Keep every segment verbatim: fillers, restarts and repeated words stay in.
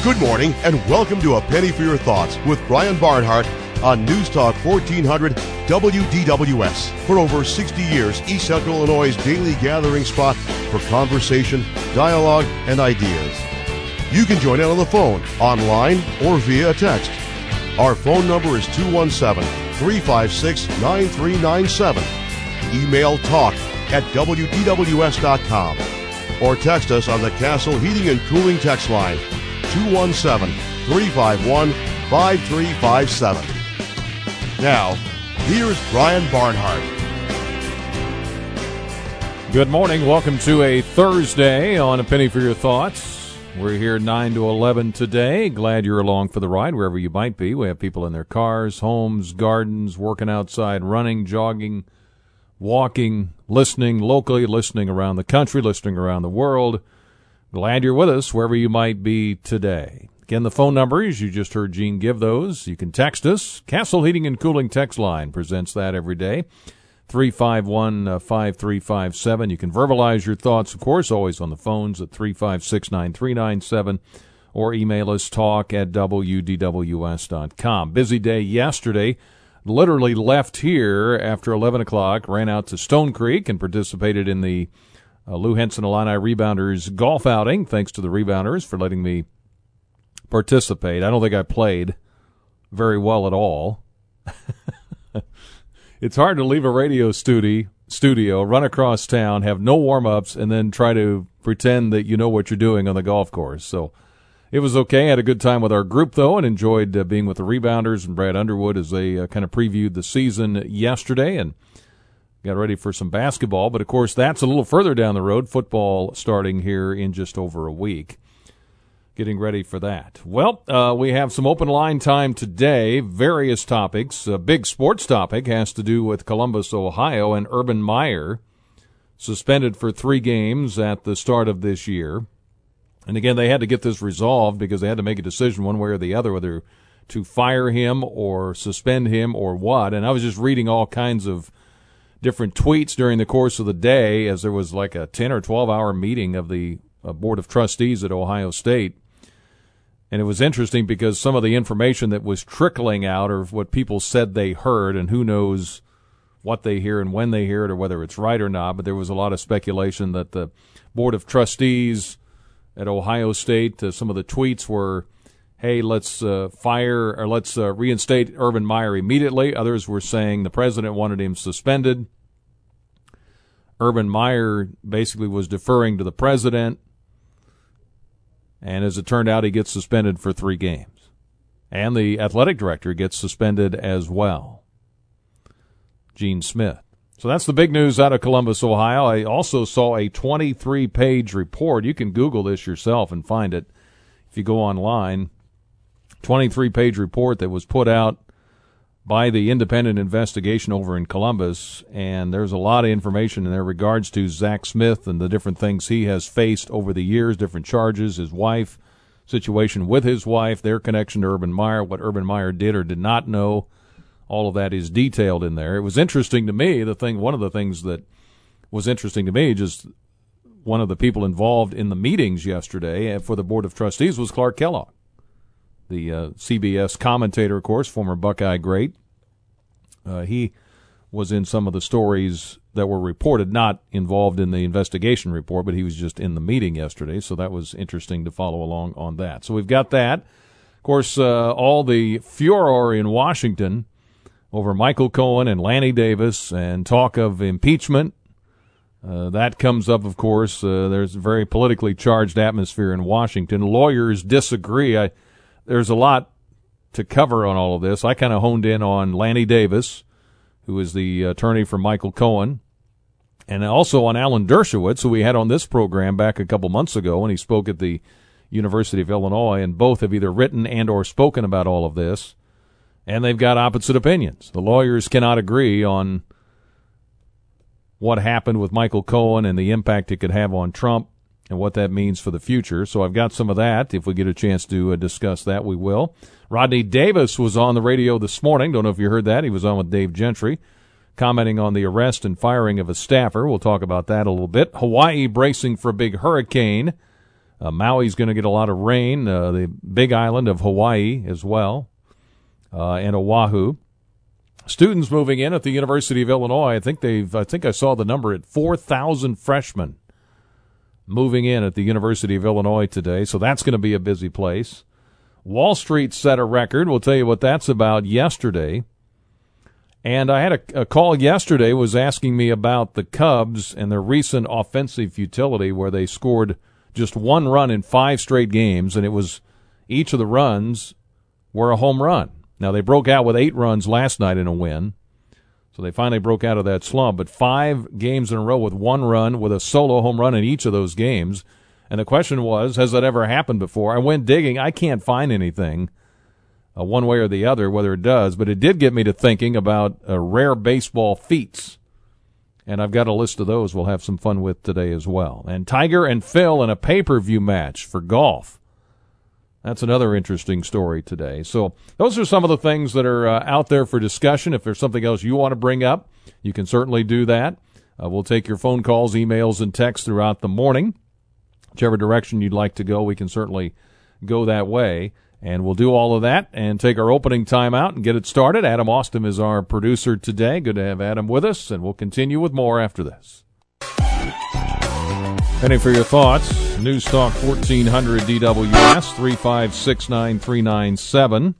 Good morning and welcome to A Penny for Your Thoughts with Brian Barnhart on News Talk fourteen hundred W D W S. For over sixty years, East Central Illinois' daily gathering spot for conversation, dialogue, and ideas. You can join in on the phone, online, or via text. Our phone number is two one seven, three five six, nine three nine seven. Email talk at W D W S dot com or text us on the Castle Heating and Cooling text line two one seven, three five one, five three five seven. Now, here's Brian Barnhart. Good morning. Welcome to a Thursday on A Penny for Your Thoughts. We're here nine to eleven today. Glad you're along for the ride wherever you might be. We have people in their cars, homes, gardens, working outside, running, jogging, walking, listening locally, listening around the country, listening around the world. Glad you're with us wherever you might be today. Again, the phone numbers, you just heard Gene give those. You can text us. Castle Heating and Cooling text line presents that every day. three five one, five three five seven. You can verbalize your thoughts, of course, always on the phones at three five six, nine three nine seven or email us talk at W D W S dot com. Busy day yesterday. Literally left here after eleven o'clock, ran out to Stone Creek and participated in the uh, Lou Henson Illini Rebounders golf outing. Thanks to the Rebounders for letting me participate. I don't think I played very well at all. It's hard to leave a radio studio, studio, run across town, have no warm-ups, and then try to pretend that you know what you're doing on the golf course. So it was okay. I had a good time with our group, though, and enjoyed uh, being with the Rebounders and Brad Underwood as they uh, kind of previewed the season yesterday and got ready for some basketball. But, of course, that's a little further down the road, football starting here in just over a week. Getting ready for that. Well, uh, we have some open line time today, various topics. A big sports topic has to do with Columbus, Ohio, and Urban Meyer, suspended for three games at the start of this year. And again, they had to get this resolved because they had to make a decision one way or the other, whether to fire him or suspend him or what. And I was just reading all kinds of different tweets during the course of the day as there was like a ten or twelve hour meeting of the uh, Board of Trustees at Ohio State. And it was interesting because some of the information that was trickling out or what people said they heard, and who knows what they hear and when they hear it or whether it's right or not, but there was a lot of speculation that the Board of Trustees at Ohio State, uh, some of the tweets were, hey, let's uh, fire or let's uh, reinstate Urban Meyer immediately. Others were saying the president wanted him suspended. Urban Meyer basically was deferring to the president. And as it turned out, he gets suspended for three games. And the athletic director gets suspended as well, Gene Smith. So that's the big news out of Columbus, Ohio. I also saw a twenty-three page report. You can Google this yourself and find it if you go online. twenty-three page report that was put out by the independent investigation over in Columbus, and there's a lot of information in there regards to Zach Smith and the different things he has faced over the years, different charges, his wife, situation with his wife, their connection to Urban Meyer, what Urban Meyer did or did not know. All of that is detailed in there. It was interesting to me, the thing, one of the things that was interesting to me, just one of the people involved in the meetings yesterday for the Board of Trustees was Clark Kellogg. The uh, C B S commentator, of course, former Buckeye great. Uh, he was in some of the stories that were reported, not involved in the investigation report, but he was just in the meeting yesterday, so that was interesting to follow along on that. So we've got that. Of course, uh, all the furor in Washington over Michael Cohen and Lanny Davis and talk of impeachment. Uh, that comes up, of course. Uh, there's a very politically charged atmosphere in Washington. Lawyers disagree. I There's a lot to cover on all of this. I kind of honed in on Lanny Davis, who is the attorney for Michael Cohen, and also on Alan Dershowitz, who we had on this program back a couple months ago when he spoke at the University of Illinois, and both have either written and or spoken about all of this, and they've got opposite opinions. The lawyers cannot agree on what happened with Michael Cohen and the impact it could have on Trump and what that means for the future. So I've got some of that. If we get a chance to uh, discuss that, we will. Rodney Davis was on the radio this morning. Don't know if you heard that. He was on with Dave Gentry, commenting on the arrest and firing of a staffer. We'll talk about that a little bit. Hawaii bracing for a big hurricane. Uh, Maui's going to get a lot of rain. Uh, the big island of Hawaii as well, uh, and Oahu. Students moving in at the University of Illinois. I think they've. I think I saw the number at four thousand freshmen moving in at the University of Illinois today. So that's going to be a busy place. Wall Street set a record. We'll tell you what that's about yesterday. And I had a, a call yesterday was asking me about the Cubs and their recent offensive futility where they scored just one run in five straight games, and it was each of the runs were a home run. Now, they broke out with eight runs last night in a win, so they finally broke out of that slump. But five games in a row with one run, with a solo home run in each of those games. And the question was, has that ever happened before? I went digging. I can't find anything uh, one way or the other, whether it does. But it did get me to thinking about uh, rare baseball feats. And I've got a list of those we'll have some fun with today as well. And Tiger and Phil in a pay-per-view match for golf. That's another interesting story today. So those are some of the things that are uh, out there for discussion. If there's something else you want to bring up, you can certainly do that. Uh, we'll take your phone calls, emails, and texts throughout the morning. Whichever direction you'd like to go, we can certainly go that way. And we'll do all of that and take our opening time out and get it started. Adam Austin is our producer today. Good to have Adam with us, and we'll continue with more after this. Penny for your thoughts. News Talk fourteen hundred D W S, three five six nine three nine seven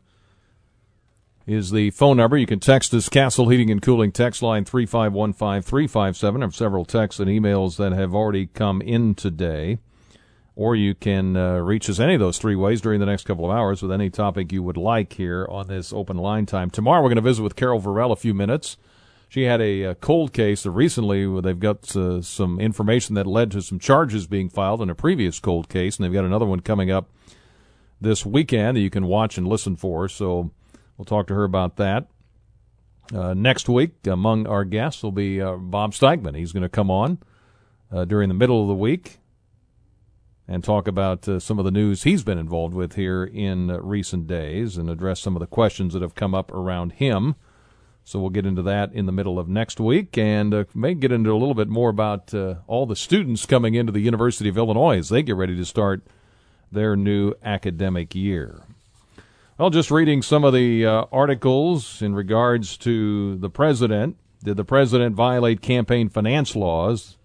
is the phone number. You can text us, Castle Heating and Cooling text line three five one five three five seven. I have several texts and emails that have already come in today. Or you can uh, reach us any of those three ways during the next couple of hours with any topic you would like here on this open line time. Tomorrow we're going to visit with Carol Varell a few minutes. She had a, a cold case that recently they've got uh, some information that led to some charges being filed in a previous cold case, and they've got another one coming up this weekend that you can watch and listen for. So we'll talk to her about that. Uh, next week, among our guests will be uh, Bob Steigman. He's going to come on uh, during the middle of the week and talk about uh, some of the news he's been involved with here in uh, recent days and address some of the questions that have come up around him. So we'll get into that in the middle of next week and uh, may get into a little bit more about uh, all the students coming into the University of Illinois as they get ready to start their new academic year. Well, just reading some of the uh, articles in regards to the president. Did the president violate campaign finance laws?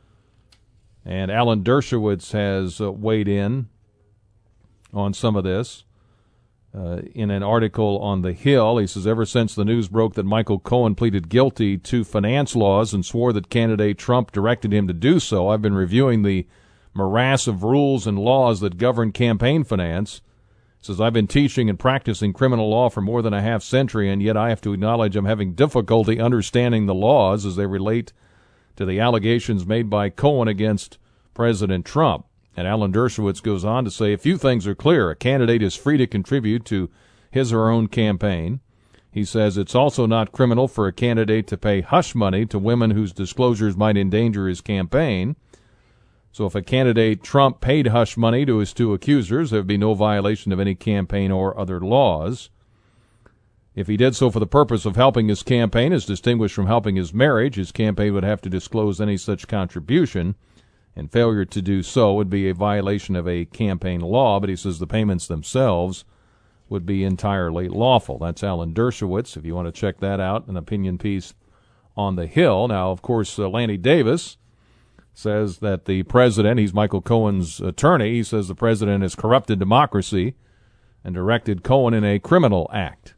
And Alan Dershowitz has uh, weighed in on some of this uh, in an article on The Hill. He says, ever since the news broke that Michael Cohen pleaded guilty to finance laws and swore that candidate Trump directed him to do so, I've been reviewing the morass of rules and laws that govern campaign finance. He says, I've been teaching and practicing criminal law for more than a half century, and yet I have to acknowledge I'm having difficulty understanding the laws as they relate to the allegations made by Cohen against President Trump. And Alan Dershowitz goes on to say, a few things are clear. A candidate is free to contribute to his or her own campaign. He says it's also not criminal for a candidate to pay hush money to women whose disclosures might endanger his campaign. So if a candidate Trump paid hush money to his two accusers, there would be no violation of any campaign or other laws. If he did so for the purpose of helping his campaign, as distinguished from helping his marriage, his campaign would have to disclose any such contribution, and failure to do so would be a violation of a campaign law, but he says the payments themselves would be entirely lawful. That's Alan Dershowitz, if you want to check that out, an opinion piece on The Hill. Now, of course, uh, Lanny Davis says that the president, he's Michael Cohen's attorney, he says the president has corrupted democracy and directed Cohen in a criminal act.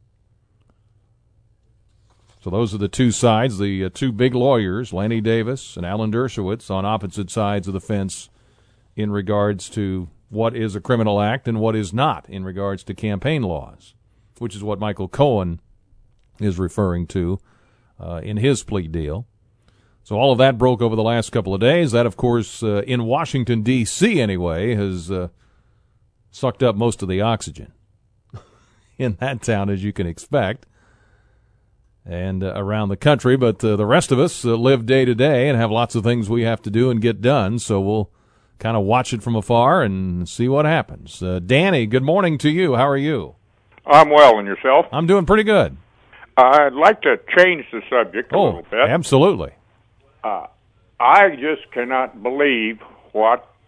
So those are the two sides, the uh, two big lawyers, Lanny Davis and Alan Dershowitz, on opposite sides of the fence in regards to what is a criminal act and what is not in regards to campaign laws, which is what Michael Cohen is referring to uh, in his plea deal. So all of that broke over the last couple of days. That, of course, uh, in Washington, D C anyway, has uh, sucked up most of the oxygen in that town, as you can expect, and uh, around the country. But uh, the rest of us uh, live day to day and have lots of things we have to do and get done, so we'll kind of watch it from afar and see what happens. Uh, Danny, good morning to you. How are you? I'm well, and yourself? I'm doing pretty good. I'd like to change the subject a oh, little bit. Absolutely. Uh, I just cannot believe what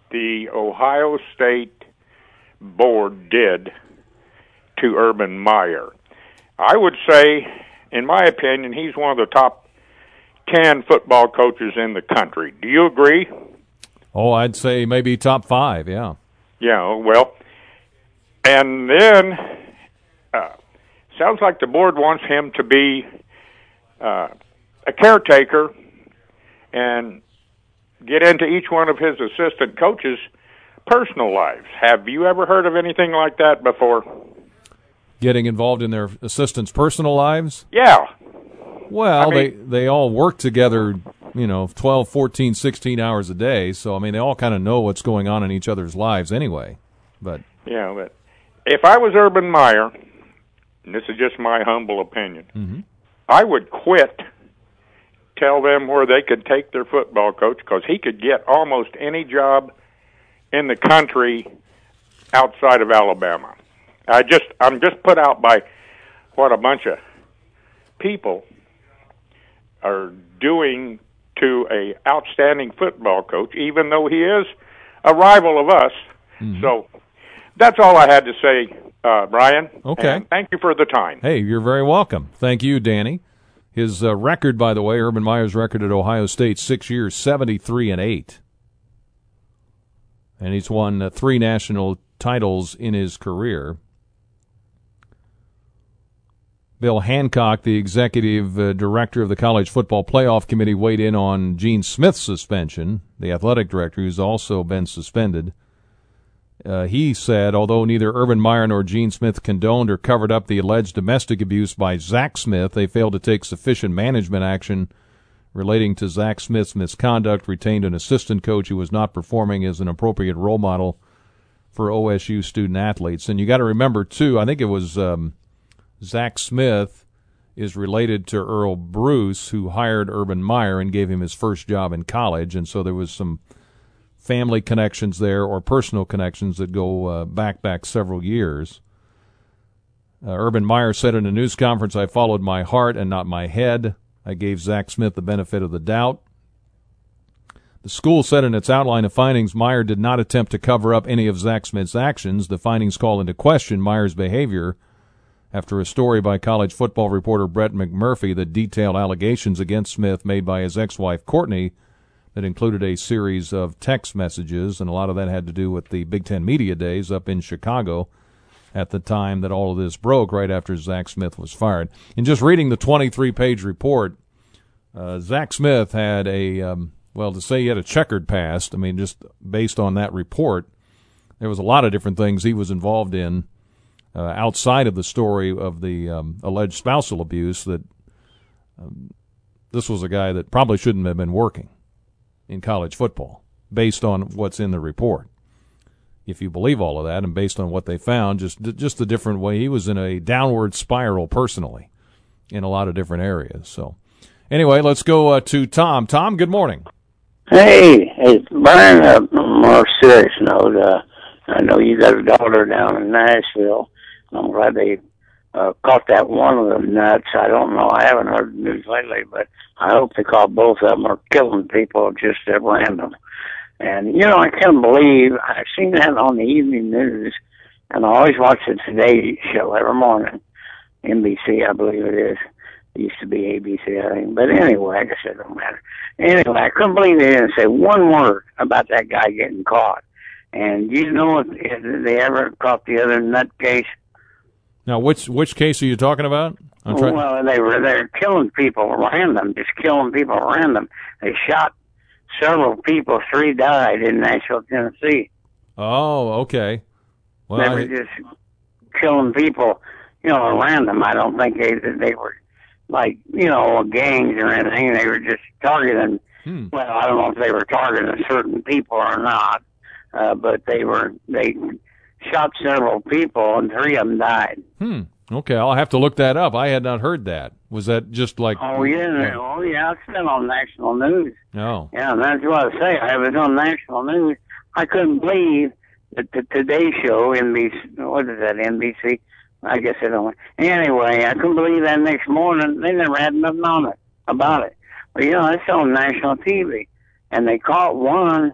the Ohio State board did to Urban Meyer. I would say, in my opinion, he's one of the top ten football coaches in the country. Do you agree? Oh, I'd say maybe top five, yeah. Yeah, well, and then uh, sounds like the board wants him to be uh, a caretaker and get into each one of his assistant coaches' personal lives. Have you ever heard of anything like that before? Getting involved in their assistants' personal lives? Yeah. Well, I mean, they, they all work together, you know, twelve, fourteen, sixteen hours a day, so, I mean, they all kind of know what's going on in each other's lives anyway. But yeah, but if I was Urban Meyer, and this is just my humble opinion, mm-hmm. I would quit, tell them where they could take their football coach, because he could get almost any job in the country outside of Alabama. I just, I'm just put out by what a bunch of people are doing to a outstanding football coach, even though he is a rival of us. Mm-hmm. So that's all I had to say, uh, Brian. Okay. And thank you for the time. Hey, you're very welcome. Thank you, Danny. His uh, record, by the way, Urban Meyer's record at Ohio State, six years, seventy-three and eight. And he's won uh, three national titles in his career. Bill Hancock, the executive uh, director of the College Football Playoff Committee, weighed in on Gene Smith's suspension, the athletic director, who's also been suspended. Uh, he said, although neither Urban Meyer nor Gene Smith condoned or covered up the alleged domestic abuse by Zach Smith, they failed to take sufficient management action relating to Zach Smith's misconduct, retained an assistant coach who was not performing as an appropriate role model for O S U student-athletes. And you got to remember, too, I think it was um, Zach Smith is related to Earl Bruce, who hired Urban Meyer and gave him his first job in college, and so there was some family connections there or personal connections that go uh, back, back several years. Uh, Urban Meyer said in a news conference, "I followed my heart and not my head. I gave Zach Smith the benefit of the doubt." The school said in its outline of findings, Meyer did not attempt to cover up any of Zach Smith's actions. The findings call into question Meyer's behavior after a story by college football reporter Brett McMurphy that detailed allegations against Smith made by his ex-wife Courtney that included a series of text messages, and a lot of that had to do with the Big Ten Media Days up in Chicago at the time that all of this broke, right after Zach Smith was fired. In just reading the twenty-three page report, uh, Zach Smith had a, um, well, to say he had a checkered past, I mean, just based on that report, there was a lot of different things he was involved in uh, outside of the story of the um, alleged spousal abuse, that um, this was a guy that probably shouldn't have been working in college football, based on what's in the report. If you believe all of that, and based on what they found, just just the different way, he was in a downward spiral personally in a lot of different areas. So anyway, let's go uh, to Tom. Tom, good morning. Hey, hey, Brian, a more serious note, uh, I know you got a daughter down in Nashville. I'm glad they uh, caught that one of them nuts. I don't know, I haven't heard the news lately, but I hope they caught both of them or killing people just at random. And, you know, I can't believe, I've seen that on the evening news, and I always watch the Today Show every morning. N B C, I believe it is. It used to be A B C, I think. But anyway, I guess it don't matter. Anyway, I couldn't believe they didn't say one word about that guy getting caught. And you know if, if they ever caught the other nutcase? Now, which which case are you talking about? I'm trying. Well, they were they were killing people random, just killing people random. They shot several people. Three died in Nashville, Tennessee. Oh, okay. Well, they were I, just killing people, you know, random. I don't think they they were like, you know, gangs or anything. They were just targeting. hmm. Well, I don't know if they were targeting certain people or not, uh, but they were they shot several people and three of them died. Hmm. Okay, I'll have to look that up. I had not heard that. Was that just like? Oh yeah, oh yeah, it's been on national news. No. Yeah, that's what I say. I was on national news. I couldn't believe that the Today Show, N B C, what is that, N B C? I guess I don't. Anyway, I couldn't believe that next morning they never had nothing on it about it. But you know, it's on national T V, and they caught one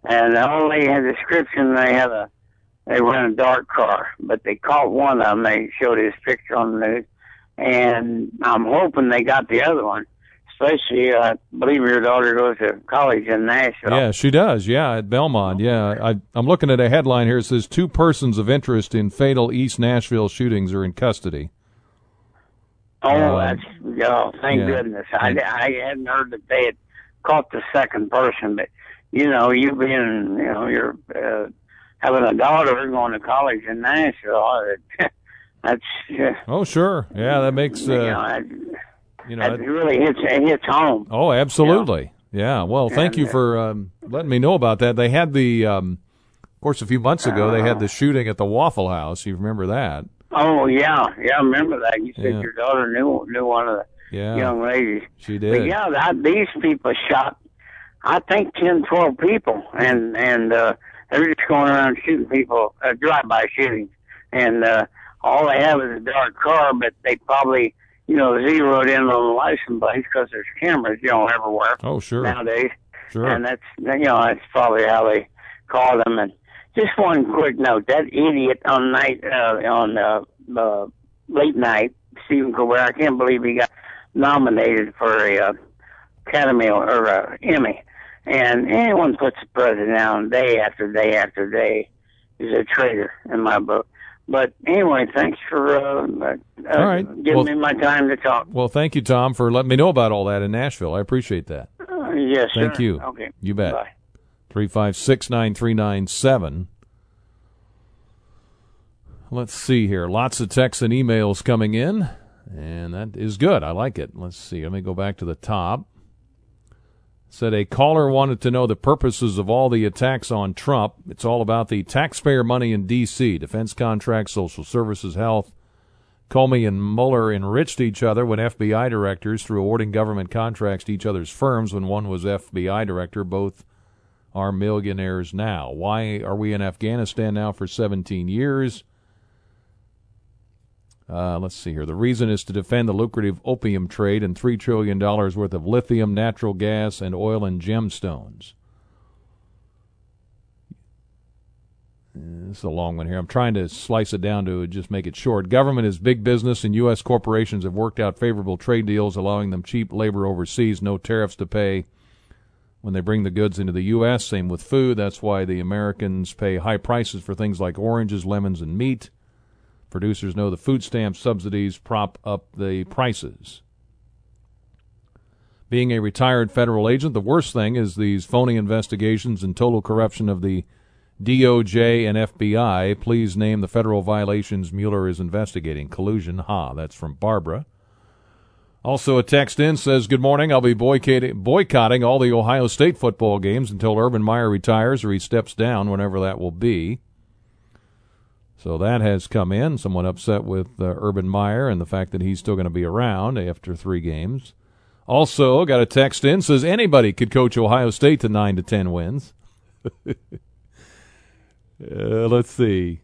And the only description they had a they ran a dark car, but they caught one of them. They showed his picture on the news, and I'm hoping they got the other one. Especially, I believe your daughter goes to college in Nashville. Yeah, she does. Yeah, at Belmont. Yeah, I, I'm looking at a headline here. It says two persons of interest in fatal East Nashville shootings are in custody. Oh, Um, that's oh, thank yeah. goodness. I, I hadn't heard that they had caught the second person, but you know, you being, you know, you're uh, having a daughter going to college in Nashville. That's uh, Oh, sure. Yeah, that makes you know, uh, that, you know. that That, really hits it hits home. oh, absolutely. Yeah. Well, thank And, you uh, for um, letting me know about that. They had the, um, of course, a few months ago they had the shooting at the Waffle House. You remember that? Oh yeah, yeah, I remember that. You said Yeah. your daughter knew knew one of the Yeah, young ladies. she But did. yeah, that, these people shot, I think, ten, twelve people, and and uh, they're just going around shooting people, uh, drive-by shootings, and uh, all they have is a dark car, but they probably, you know, zeroed in on the license plate because there's cameras, you know, everywhere Oh, sure. nowadays, Sure. and that's, you know, that's probably how they caught them. And just one quick note: that idiot on night, uh, on uh, uh, late night, Stephen Colbert, I can't believe he got nominated for a uh, Academy or uh, Emmy. And anyone puts the president down day after day after day is a traitor in my book. But anyway, thanks for uh, uh, All right. giving Well- me my time to talk. Well, thank you, Tom, for letting me know about all that in Nashville. I appreciate that. Uh, yes, sir. Thank you. Okay. You bet. Bye. three five six, nine three nine seven. Let's see here. Lots of texts and emails coming in, and that is good. I like it. Let's see. Let me go back to the top. Said a caller wanted to know the purposes of all the attacks on Trump. It's all about the taxpayer money in D C, defense contracts, social services, health. Comey and Mueller enriched each other when F B I directors through awarding government contracts to each other's firms when one was F B I director. Both are millionaires now. Why are we in Afghanistan now for seventeen years? Uh, let's see here. The reason is to defend the lucrative opium trade and three trillion dollars worth of lithium, natural gas, and oil and gemstones. Uh, This is a long one here. I'm trying to slice it down to just make it short. Government is big business, and U S corporations have worked out favorable trade deals, allowing them cheap labor overseas, no tariffs to pay when they bring the goods into the U S. Same with food. That's why the Americans pay high prices for things like oranges, lemons, and meat. Producers know the food stamp subsidies prop up the prices. Being a retired federal agent, the worst thing is these phony investigations and total corruption of the D O J and F B I. Please name the federal violations Mueller is investigating. Collusion. Ha, that's from Barbara. Also, a text in says, good morning. I'll be boycotting, boycotting all the Ohio State football games until Urban Meyer retires or he steps down, whenever that will be. So that has come in. Someone upset with uh, Urban Meyer and the fact that he's still going to be around after three games. Also, got a text in, says anybody could coach Ohio State to nine to ten wins. uh, let's see.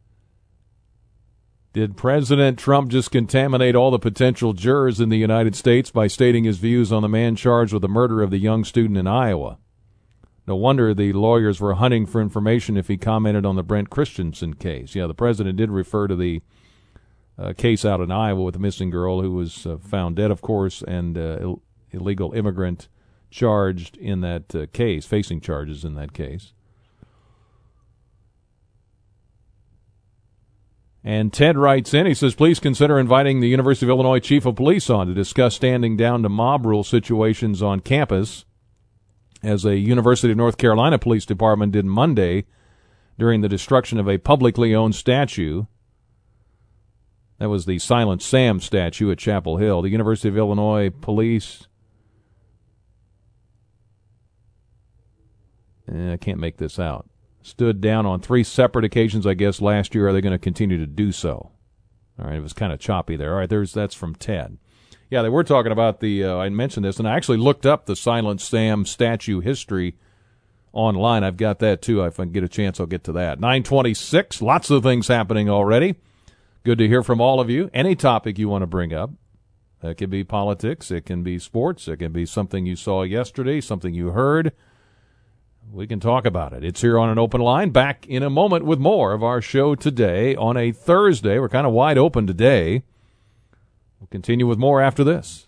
Did President Trump just contaminate all the potential jurors in the United States by stating his views on the man charged with the murder of the young student in Iowa? No wonder the lawyers were hunting for information if he commented on the Brent Christensen case. Yeah, the president did refer to the uh, case out in Iowa with the missing girl who was uh, found dead, of course, and uh, Ill- illegal immigrant charged in that uh, case, facing charges in that case. And Ted writes in, he says, please consider inviting the University of Illinois Chief of Police on to discuss standing down to mob rule situations on campus, as a University of North Carolina Police Department did Monday during the destruction of a publicly owned statue. That was the Silent Sam statue at Chapel Hill. The University of Illinois Police, eh, I can't make this out, stood down on three separate occasions, I guess, last year. Are they going to continue to do so? All right, it was kind of choppy there. All right, there's that's from Ted. Yeah, they were talking about the, uh, I mentioned this, and I actually looked up the Silent Sam statue history online. I've got that, too. If I can get a chance, I'll get to that. nine twenty-six, lots of things happening already. Good to hear from all of you. Any topic you want to bring up. It can be politics. It can be sports. It can be something you saw yesterday, something you heard. we can talk about it. It's here on an open line. Back in a moment with more of our show today on a Thursday. We're kind of wide open today. We'll continue with more after this.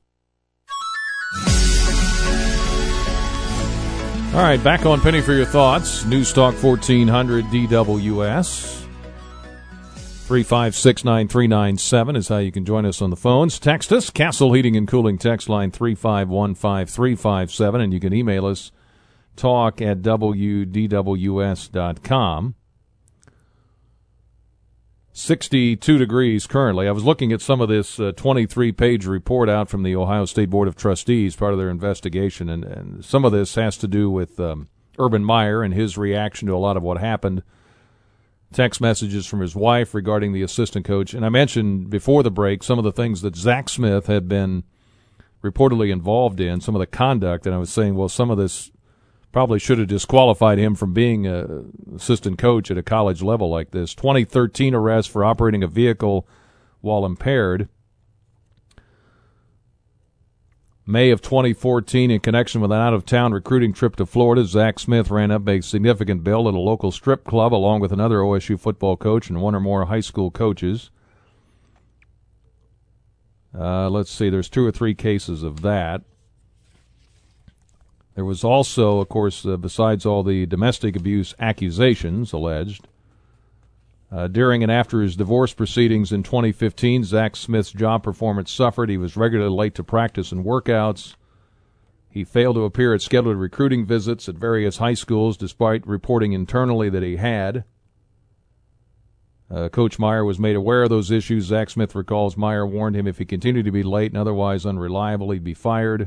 All right, back on Penny for Your Thoughts. News Talk fourteen hundred D W S. three five six, nine three nine seven is how you can join us on the phones. Text us, Castle Heating and Cooling text line three five one five three five seven, and you can email us, talk at W D W S dot com. sixty-two degrees currently. I was looking at some of this uh, twenty-three page report out from the Ohio State Board of Trustees, part of their investigation, and, and some of this has to do with um, Urban Meyer and his reaction to a lot of what happened. Text messages from his wife regarding the assistant coach. And I mentioned before the break some of the things that Zach Smith had been reportedly involved in, some of the conduct, and I was saying, well, some of this probably should have disqualified him from being an assistant coach at a college level like this. twenty thirteen arrest for operating a vehicle while impaired. May of twenty fourteen, in connection with an out-of-town recruiting trip to Florida, Zach Smith ran up a significant bill at a local strip club along with another O S U football coach and one or more high school coaches. Uh, let's see, there's two or three cases of that. There was also, of course, uh, besides all the domestic abuse accusations alleged, uh, during and after his divorce proceedings in twenty fifteen, Zach Smith's job performance suffered. He was regularly late to practice and workouts. He failed to appear at scheduled recruiting visits at various high schools, despite reporting internally that he had. Uh, Coach Meyer was made aware of those issues. Zach Smith recalls Meyer warned him if he continued to be late and otherwise unreliable, he'd be fired.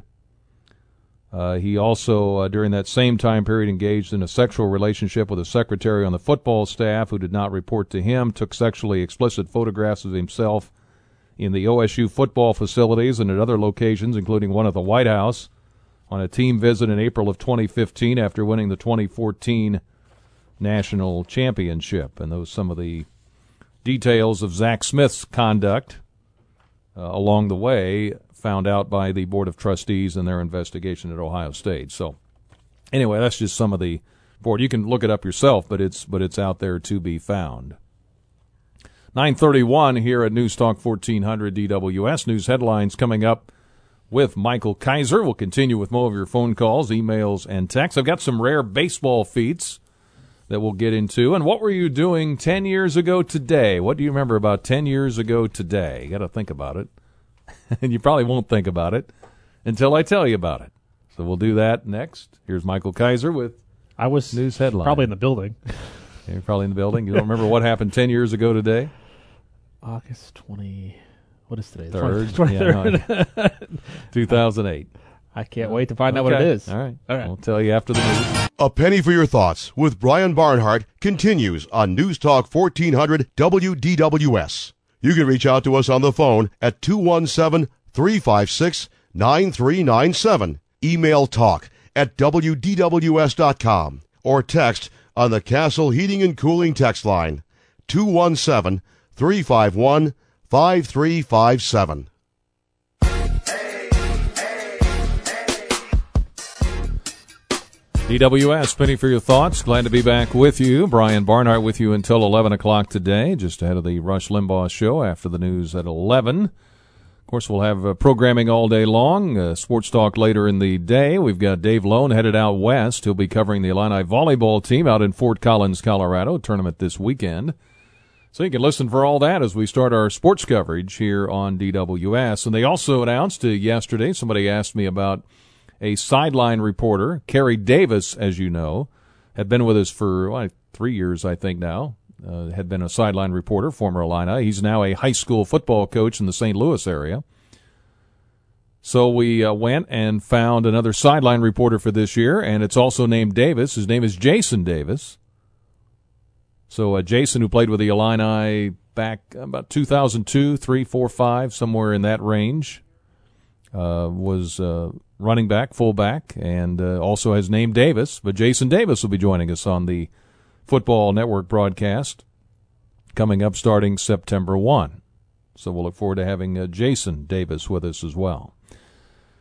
Uh, he also, uh, during that same time period, engaged in a sexual relationship with a secretary on the football staff who did not report to him, took sexually explicit photographs of himself in the O S U football facilities and at other locations, including one at the White House, on a team visit in April of twenty fifteen after winning the twenty fourteen national championship. And those some of the details of Zach Smith's conduct uh, along the way, found out by the Board of Trustees in their investigation at Ohio State. So, anyway, that's just some of the board. You can look it up yourself, but it's but it's out there to be found. nine thirty-one here at News Talk fourteen hundred D W S. News headlines coming up with Michael Kaiser. We'll continue with more of your phone calls, emails, and texts. I've got some rare baseball feats that we'll get into. And what were you doing ten years ago today? What do you remember about ten years ago today? You got to think about it. And you probably won't think about it until I tell you about it. So we'll do that next. Here's Michael Kaiser with I was news headline. Probably in the building. You're probably in the building. You don't remember what happened ten years ago today? August twentieth. What is today? Third. twenty-third. Yeah, no, two thousand eight. I can't wait to find okay. out what it is. All right. All right. We'll tell you after the news. A Penny for Your Thoughts with Brian Barnhart continues on News Talk fourteen hundred W D W S. You can reach out to us on the phone at two one seven, three five six, nine three nine seven. Email talk at W D W S dot com or text on the Castle Heating and Cooling text line two one seven, three five one, five three five seven. D W S, Penny for Your Thoughts. Glad to be back with you. Brian Barnhart with you until eleven o'clock today, just ahead of the Rush Limbaugh show after the news at eleven. Of course, we'll have uh, programming all day long, uh, sports talk later in the day. We've got Dave Lone headed out west. He'll be covering the Illini volleyball team out in Fort Collins, Colorado, tournament this weekend. So you can listen for all that as we start our sports coverage here on D W S. And they also announced uh, yesterday, somebody asked me about a sideline reporter, Kerry Davis, as you know, had been with us for well, three years, I think now, uh, had been a sideline reporter, former Illini. He's now a high school football coach in the Saint Louis area. So we uh, went and found another sideline reporter for this year, and it's also named Davis. His name is Jason Davis. So uh, Jason, who played with the Illini back about two thousand two, three, four, five, somewhere in that range, uh, was uh, running back, fullback, and uh, also has named Davis. But Jason Davis will be joining us on the Football Network broadcast coming up starting September first. So we'll look forward to having uh, Jason Davis with us as well.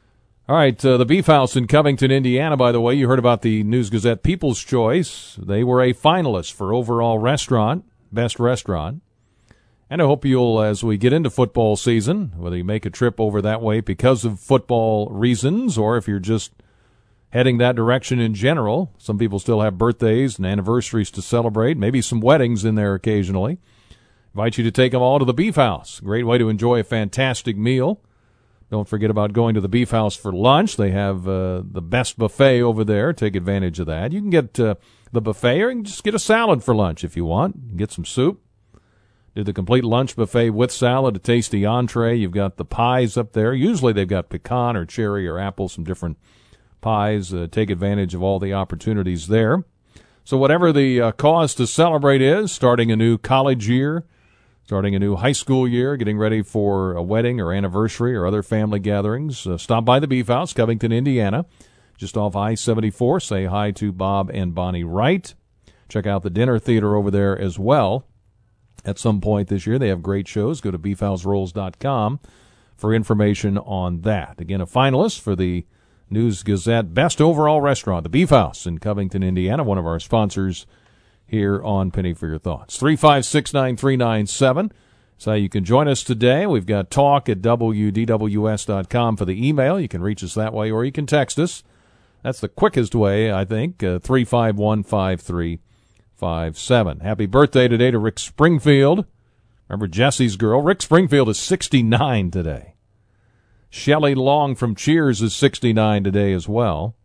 All right, uh, the Beef House in Covington, Indiana, by the way, you heard about the News-Gazette People's Choice. They were a finalist for overall restaurant, best restaurant. And I hope you'll, as we get into football season, whether you make a trip over that way because of football reasons or if you're just heading that direction in general. Some people still have birthdays and anniversaries to celebrate, maybe some weddings in there occasionally. Invite you to take them all to the Beef House. Great way to enjoy a fantastic meal. Don't forget about going to the Beef House for lunch. They have uh, the best buffet over there. Take advantage of that. You can get uh, the buffet or you can just get a salad for lunch if you want. Get some soup. Do the complete lunch buffet with salad, a tasty entree. You've got the pies up there. Usually they've got pecan or cherry or apple, some different pies. Uh, take advantage of all the opportunities there. So whatever the uh, cause to celebrate is, starting a new college year, starting a new high school year, getting ready for a wedding or anniversary or other family gatherings, uh, stop by the Beef House, Covington, Indiana, just off I seventy-four. Say hi to Bob and Bonnie Wright. Check out the dinner theater over there as well. At some point this year, they have great shows. Go to beef house rolls dot com for information on that. Again, a finalist for the News-Gazette Best Overall Restaurant, the Beef House in Covington, Indiana, one of our sponsors here on Penny for Your Thoughts. three five six, nine three nine seven. That's how you can join us today. We've got talk at W D W S dot com for the email. You can reach us that way, or you can text us. That's the quickest way, I think, uh, three five one, five three five seven. Happy birthday today to Rick Springfield. Remember Jesse's girl? Rick Springfield is sixty-nine today. Shelley Long from Cheers is sixty-nine today as well.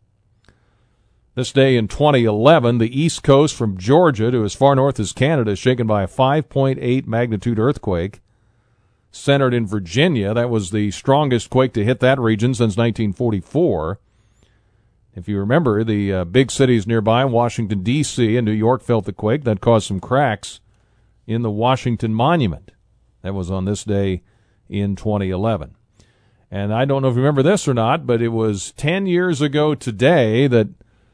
This day in twenty eleven, the East Coast from Georgia to as far north as Canada is shaken by a five point eight magnitude earthquake centered in Virginia. That was the strongest quake to hit that region since nineteen forty-four. If you remember, the uh, big cities nearby, Washington, D C and New York, felt the quake. That caused some cracks in the Washington Monument. That was on this day in twenty eleven. And I don't know if you remember this or not, but it was ten years ago today that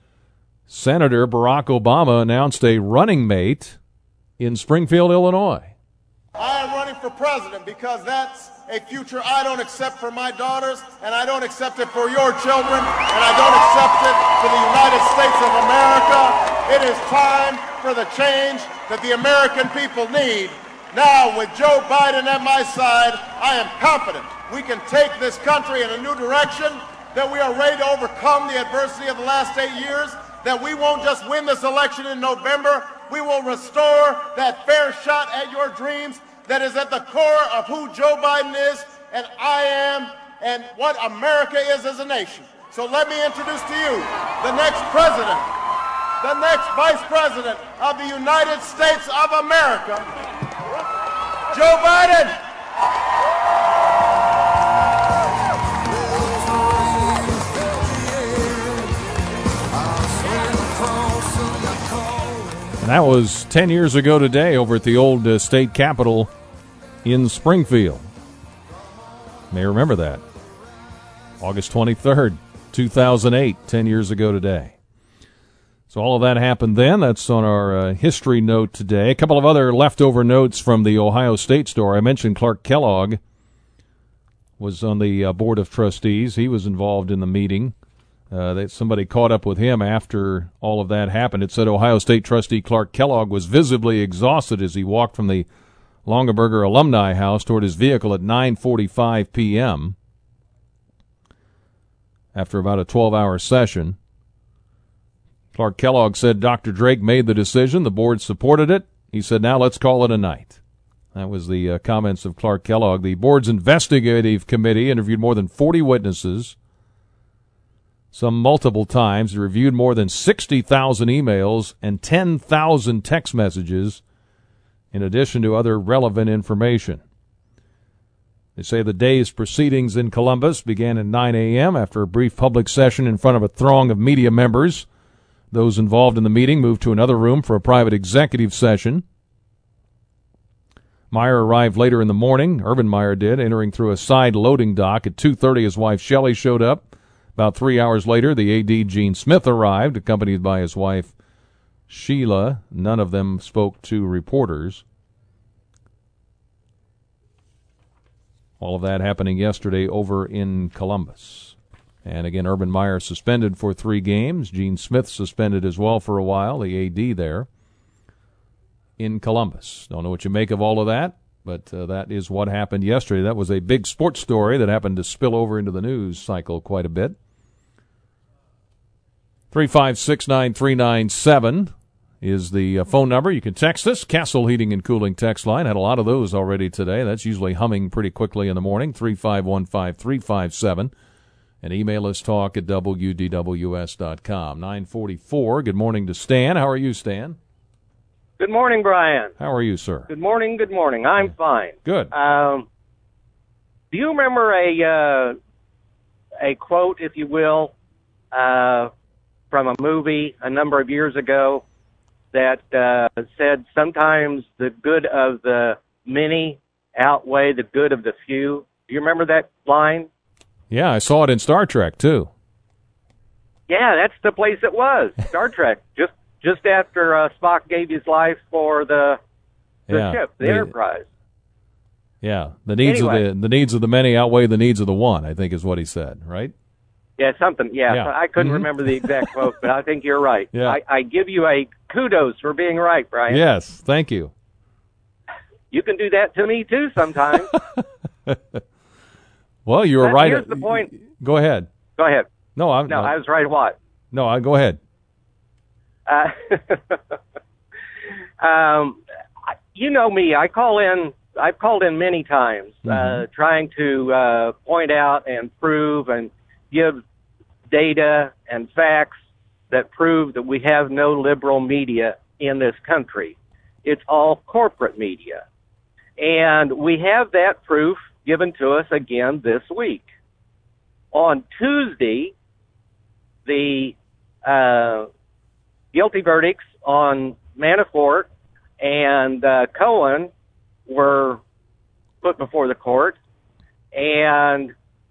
Senator Barack Obama announced a running mate in Springfield, Illinois. I am running for president because that's a future I don't accept for my daughters, and I don't accept it for your children, and I don't accept it for the United States of America. It is time for the change that the American people need. Now, with Joe Biden at my side, I am confident we can take this country in a new direction, that we are ready to overcome the adversity of the last eight years, that we won't just win this election in November, we will restore that fair shot at your dreams that is at the core of who Joe Biden is and I am and what America is as a nation. So let me introduce to you the next president, the next vice president of the United States of America, Joe Biden. And that was ten years ago today over at the old uh, state capitol in Springfield. You may remember that. August twenty-third, two thousand eight, ten years ago today. So all of that happened then. That's on our uh, history note today. A couple of other leftover notes from the Ohio State story. I mentioned Clark Kellogg was on the uh, Board of Trustees. He was involved in the meeting. Uh, that somebody caught up with him after all of that happened. It said Ohio State trustee Clark Kellogg was visibly exhausted as he walked from the Longaberger Alumni House toward his vehicle at nine forty-five p.m. after about a twelve-hour session. Clark Kellogg said Doctor Drake made the decision. The board supported it. He said, now let's call it a night. That was the uh, comments of Clark Kellogg. The board's investigative committee interviewed more than forty witnesses, some multiple times. It reviewed more than sixty thousand emails and ten thousand text messages, in addition to other relevant information. They say the day's proceedings in Columbus began at nine a.m. after a brief public session in front of a throng of media members. Those involved in the meeting moved to another room for a private executive session. Meyer arrived later in the morning. Urban Meyer did, entering through a side loading dock. At two thirty, his wife Shelley showed up. About three hours later, the A D, Gene Smith, arrived, accompanied by his wife, Sheila. None of them spoke to reporters. All of that happening yesterday over in Columbus. And again, Urban Meyer suspended for three games. Gene Smith suspended as well for a while, the A D there in Columbus. Don't know what you make of all of that, but uh, that is what happened yesterday. That was a big sports story that happened to spill over into the news cycle quite a bit. three five six, nine three nine seven is the uh, phone number. You can text us. Castle Heating and Cooling text line. Had a lot of those already today. That's usually humming pretty quickly in the morning. three five one five, three five seven. And email us talk at W D W S dot com. nine forty-four. Good morning to Stan. How are you, Stan? Good morning, Brian. How are you, sir? Good morning, good morning. I'm fine. Good. Um, do you remember a uh, a quote, if you will, uh, from a movie a number of years ago that uh, said sometimes the good of the many outweigh the good of the few? Do you remember that line? Yeah, I saw it in Star Trek, too. Yeah, that's the place it was, Star Trek. Just just after uh, Spock gave his life for the the yeah, ship, the, the Enterprise. Yeah, the needs Anyway. of the the needs of the many outweigh the needs of the one, I think is what he said, right? Yeah, something. Yeah, Yeah. I couldn't Mhm. remember the exact quote, but I think you're right. Yeah. I, I give you a kudos for being right, Brian. Yes, thank you. You can do that to me, too, sometimes. Well, you were But right. here's the point. Go ahead. Go ahead. No, I'm No, I was right what? No, I go ahead. Uh, um, I- you know me. I call in. I've called in many times, uh, Mhm. trying to uh, point out and prove and give data and facts that prove that we have no liberal media in this country. It's all corporate media, and we have that proof given to us again this week. On Tuesday, the uh, guilty verdicts on Manafort and uh, Cohen were put before the court, and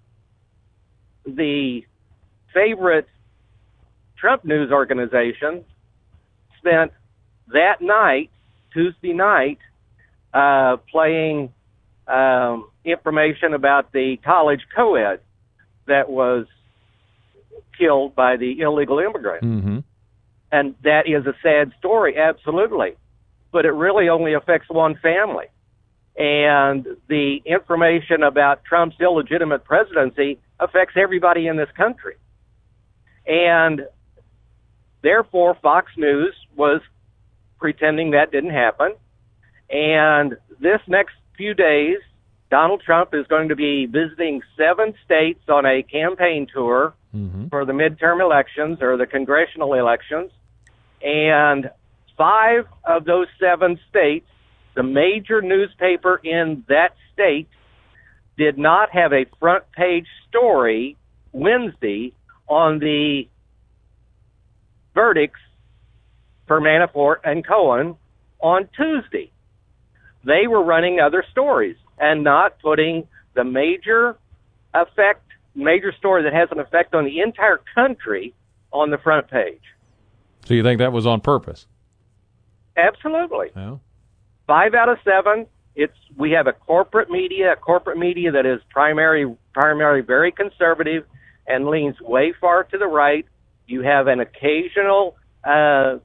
the favorite Trump news organization spent that night, Tuesday night, uh, playing um, information about the college co-ed that was killed by the illegal immigrant. Mm-hmm. And that is a sad story, absolutely. But it really only affects one family. And the information about Trump's illegitimate presidency affects everybody in this country. And therefore, Fox News was pretending that didn't happen. And this next few days, Donald Trump is going to be visiting seven states on a campaign tour Mm-hmm. for the midterm elections or the congressional elections. And five of those seven states, the major newspaper in that state did not have a front page story Wednesday on the verdicts for Manafort and Cohen on Tuesday. They were running other stories and not putting the major effect, major story that has an effect on the entire country on the front page. So you think that was on purpose? Absolutely. Yeah. Five out of seven. It's we have a corporate media, a corporate media that is primary, primarily very conservative and leans way far to the right. You have an occasional uh,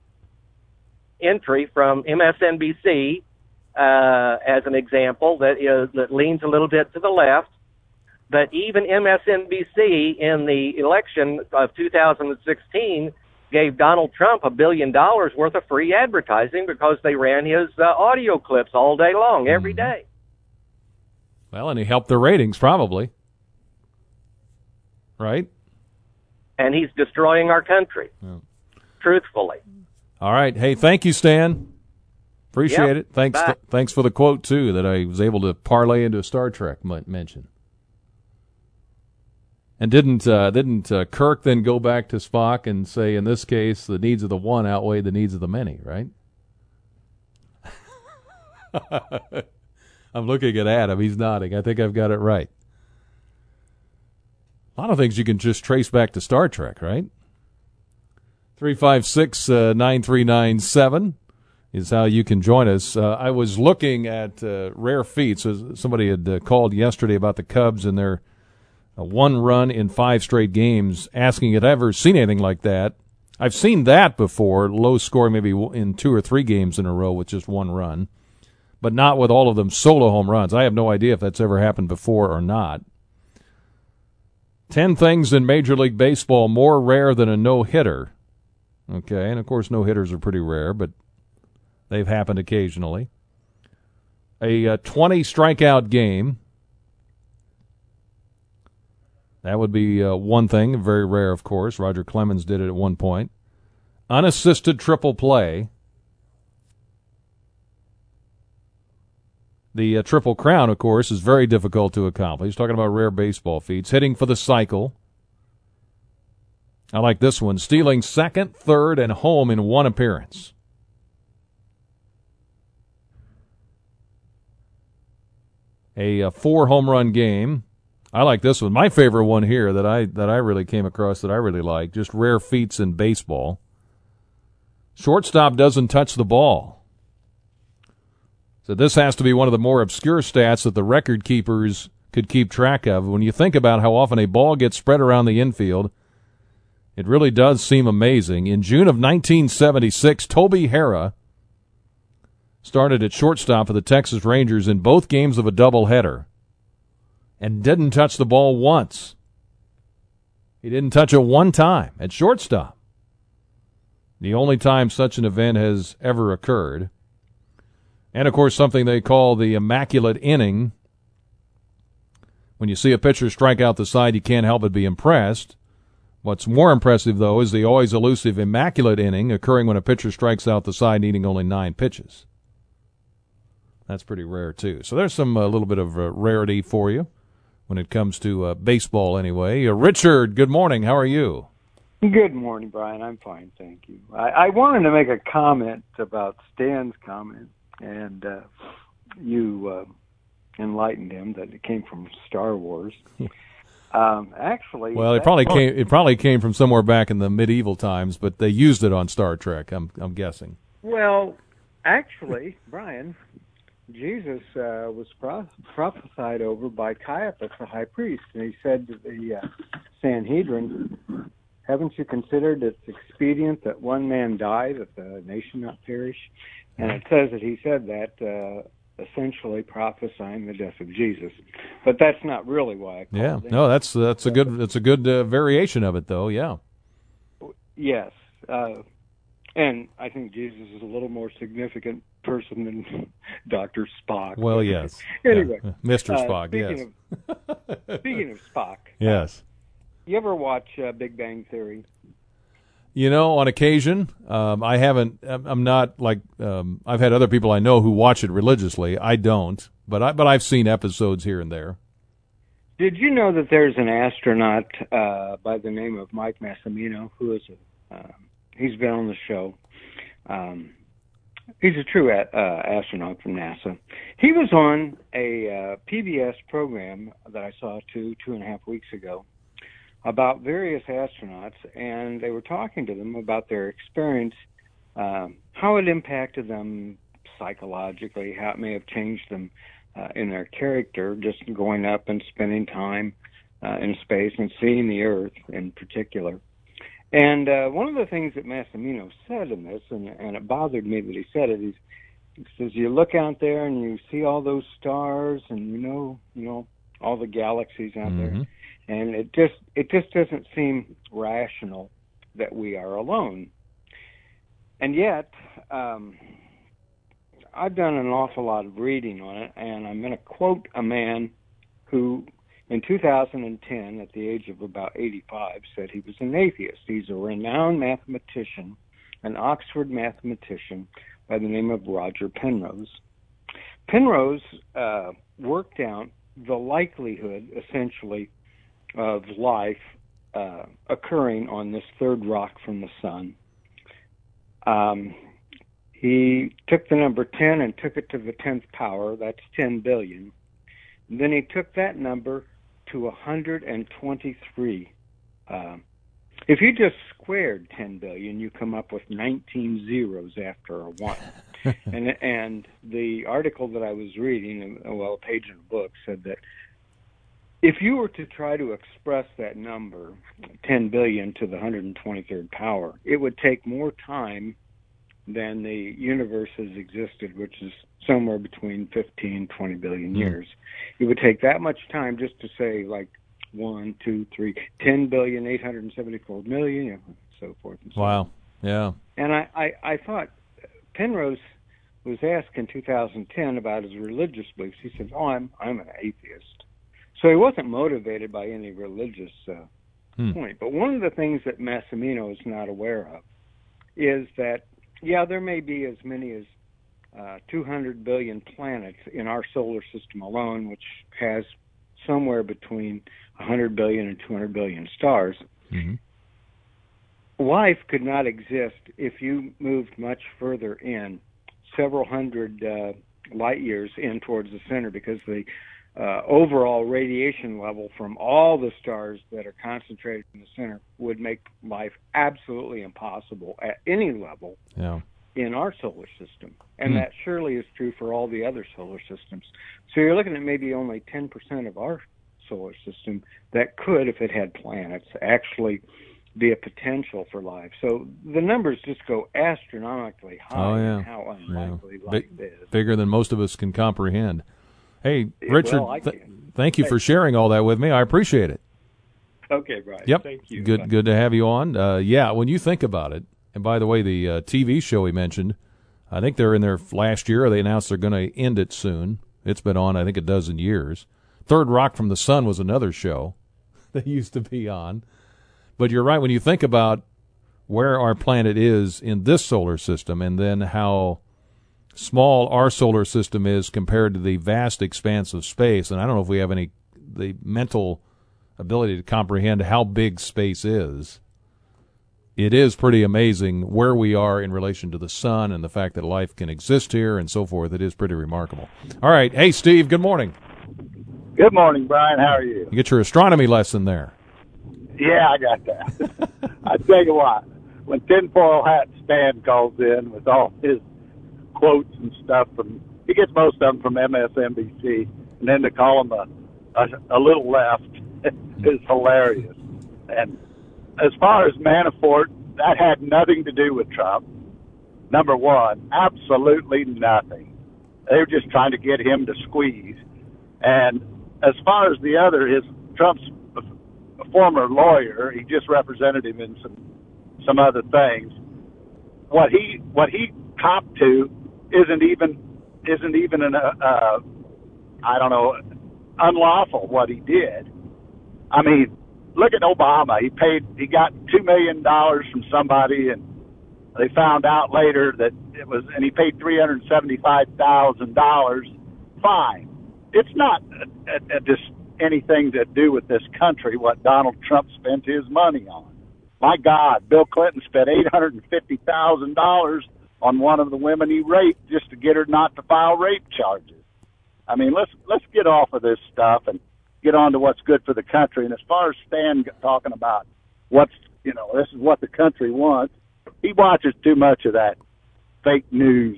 entry from M S N B C uh, as an example that is that leans a little bit to the left. But even M S N B C in the election of two thousand sixteen gave Donald Trump a billion dollars worth of free advertising because they ran his uh, audio clips all day long, every day. Well, and he helped the ratings, probably. Right? And he's destroying our country, Yeah. truthfully. All right. Hey, thank you, Stan. Appreciate Yep. it. Thanks. Bye. Thanks for the quote too that I was able to parlay into a Star Trek m- mention. And didn't uh, didn't uh, Kirk then go back to Spock and say, in this case, the needs of the one outweigh the needs of the many, right? I'm looking at Adam. He's nodding. I think I've got it right. A lot of things you can just trace back to Star Trek, right? three five six, nine three nine seven is how you can join us. Uh, I was looking at uh, rare feats. Somebody had uh, called yesterday about the Cubs and their A one run in five straight games, asking if I've ever seen anything like that. I've seen that before, low score maybe in two or three games in a row with just one run, but not with all of them solo home runs. I have no idea if that's ever happened before or not. Ten things in Major League Baseball more rare than a no-hitter. Okay, and of course no-hitters are pretty rare, but they've happened occasionally. A uh, twenty strikeout game. That would be uh, one thing, very rare, of course. Roger Clemens did it at one point. Unassisted triple play. The uh, Triple Crown, of course, is very difficult to accomplish. He's talking about rare baseball feats. Hitting for the cycle. I like this one. Stealing second, third, and home in one appearance. A, a four home run game. I like this one. My favorite one here that I that I really came across that I really like, just rare feats in baseball. Shortstop doesn't touch the ball. So this has to be one of the more obscure stats that the record keepers could keep track of. When you think about how often a ball gets spread around the infield, it really does seem amazing. In June of nineteen seventy-six, Toby Harrah started at shortstop for the Texas Rangers in both games of a doubleheader and didn't touch the ball once. He didn't touch it one time at shortstop. The only time such an event has ever occurred. And, of course, something they call the immaculate inning. When you see a pitcher strike out the side, you can't help but be impressed. What's more impressive, though, is the always elusive immaculate inning occurring when a pitcher strikes out the side needing only nine pitches. That's pretty rare, too. So there's some a uh, little bit of uh, rarity for you when it comes to uh, baseball anyway. Uh, Richard, good morning. How are you? Good morning, Brian. I'm fine, thank you. I, I wanted to make a comment about Stan's comment, and uh, you uh, enlightened him that it came from Star Wars. um, actually, well, it probably came. It probably came from somewhere back in the medieval times, but they used it on Star Trek. I'm, I'm guessing. Well, actually, Brian, Jesus uh, was pro- prophesied over by Caiaphas, the high priest, and he said to the uh, Sanhedrin, "Haven't you considered it's expedient that one man die, that the nation not perish?" And it says that he said that, uh, essentially prophesying the death of Jesus. But that's not really why I called Yeah, it. no, that's that's a good that's a good uh, variation of it, though. Yeah. Yes, uh, and I think Jesus is a little more significant person than Doctor Spock. Well, yes. Anyway, yeah. Mister uh, Spock. speaking Yes. Of, speaking of Spock. Yes. You ever watch uh, Big Bang Theory? You know, on occasion, um, I haven't. I'm not like um, I've had other people I know who watch it religiously. I don't, but I but I've seen episodes here and there. Did you know that there's an astronaut uh, by the name of Mike Massimino who is a uh, he's been on the show. Um, he's a true a- uh, astronaut from NASA. He was on a uh, P B S program that I saw two two and a half weeks ago about various astronauts, and they were talking to them about their experience, um, how it impacted them psychologically, how it may have changed them uh, in their character, just going up and spending time uh, in space and seeing the Earth in particular. And uh, one of the things that Massimino said in this, and, and it bothered me that he said it, is he says you look out there and you see all those stars, and you know, you know, all the galaxies out mm-hmm. there. And it just it just doesn't seem rational that we are alone. And yet, um, I've done an awful lot of reading on it, and I'm going to quote a man who, in two thousand ten, at the age of about eighty-five, said he was an atheist. He's a renowned mathematician, an Oxford mathematician by the name of Roger Penrose. Penrose uh, worked out the likelihood, essentially, of life uh, occurring on this third rock from the sun. Um, he took the number ten and took it to the tenth power. That's ten billion. And then he took that number to one hundred twenty-three. Uh, if you just squared ten billion, you come up with nineteen zeros after a one. and and the article that I was reading, well, a page in the book, said that if you were to try to express that number, ten billion to the one hundred twenty-third power, it would take more time than the universe has existed, which is somewhere between fifteen, twenty billion mm-hmm. years. It would take that much time just to say, like, one, two, three, ten billion, eight hundred seventy-four million, you know, so forth and so wow. on. Yeah. And I, I, I thought Penrose was asked in two thousand ten about his religious beliefs. He said, oh, I'm I'm an atheist. So he wasn't motivated by any religious uh, hmm. point. But one of the things that Massimino is not aware of is that, yeah, there may be as many as uh, two hundred billion planets in our solar system alone, which has somewhere between one hundred billion and two hundred billion stars. Mm-hmm. Life could not exist if you moved much further in, several hundred uh, light years in towards the center, because the uh, overall radiation level from all the stars that are concentrated in the center would make life absolutely impossible at any level yeah. in our solar system. And mm. that surely is true for all the other solar systems. So you're looking at maybe only ten percent of our solar system that could, if it had planets, actually be a potential for life. So the numbers just go astronomically high. Oh, yeah. And how unlikely yeah. life Big, is. Bigger than most of us can comprehend. Hey, Richard, well, th- thank you for sharing all that with me. I appreciate it. Okay, Brian. Yep. Thank you. Good, Bye. good to have you on. Uh, yeah, when you think about it, and by the way, the uh, T V show he mentioned, I think they're in their last year. They announced they're going to end it soon. It's been on, I think, a dozen years. Third Rock from the Sun was another show they used to be on. But you're right, when you think about where our planet is in this solar system and then how small our solar system is compared to the vast expanse of space, and I don't know if we have any the mental ability to comprehend how big space is, it is pretty amazing where we are in relation to the sun and the fact that life can exist here and so forth. It is pretty remarkable. All right. Hey, Steve, good morning. Good morning, Brian. How are you? You get your astronomy lesson there. Yeah, I got that. I tell you what, when Tinfoil Hat Stan calls in with all his quotes and stuff from, he gets most of them from M S N B C, and then to call him a, a, a little left is hilarious. And as far as Manafort, that had nothing to do with Trump. Number one, absolutely nothing. They were just trying to get him to squeeze. And as far as the other, his Trump's a former lawyer. He just represented him in some some other things. What he what he copped to isn't even isn't even an uh, uh, I don't know unlawful what he did. I mean, look at Obama. He paid he got two million dollars from somebody, and they found out later that it was, and he paid three hundred seventy five thousand dollars. Fine, it's not a, a, a just. anything to do with this country, what Donald Trump spent his money on. My God, Bill Clinton spent eight hundred fifty thousand dollars on one of the women he raped just to get her not to file rape charges. I mean, let's let's get off of this stuff and get on to what's good for the country. And as far as Stan talking about what's, you know, this is what the country wants, he watches too much of that fake news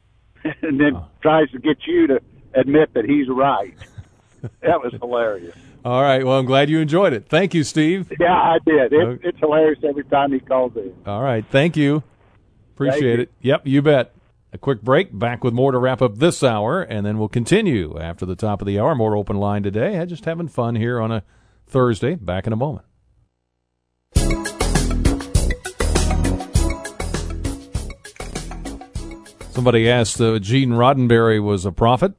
and then tries to get you to admit that he's right. That was hilarious. All right. Well, I'm glad you enjoyed it. Thank you, Steve. Yeah, I did. It, it's hilarious every time he calls in. All right. Thank you. Appreciate Thank you. it. Yep, you bet. A quick break. Back with more to wrap up this hour, and then we'll continue after the top of the hour. More open line today. Just having fun here on a Thursday. Back in a moment. Somebody asked uh, Gene Roddenberry was a prophet.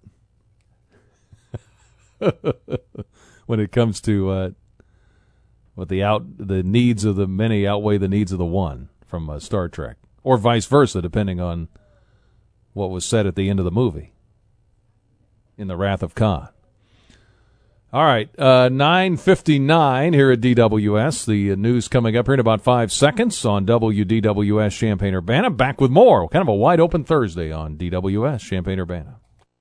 When it comes to uh, what the out the needs of the many outweigh the needs of the one from uh, Star Trek, or vice versa, depending on what was said at the end of the movie in The Wrath of Khan. All right, uh, nine fifty-nine here at D W S. The uh, news coming up here in about five seconds on W D W S Champaign-Urbana. Back with more. Kind of a wide open Thursday on D W S Champaign-Urbana.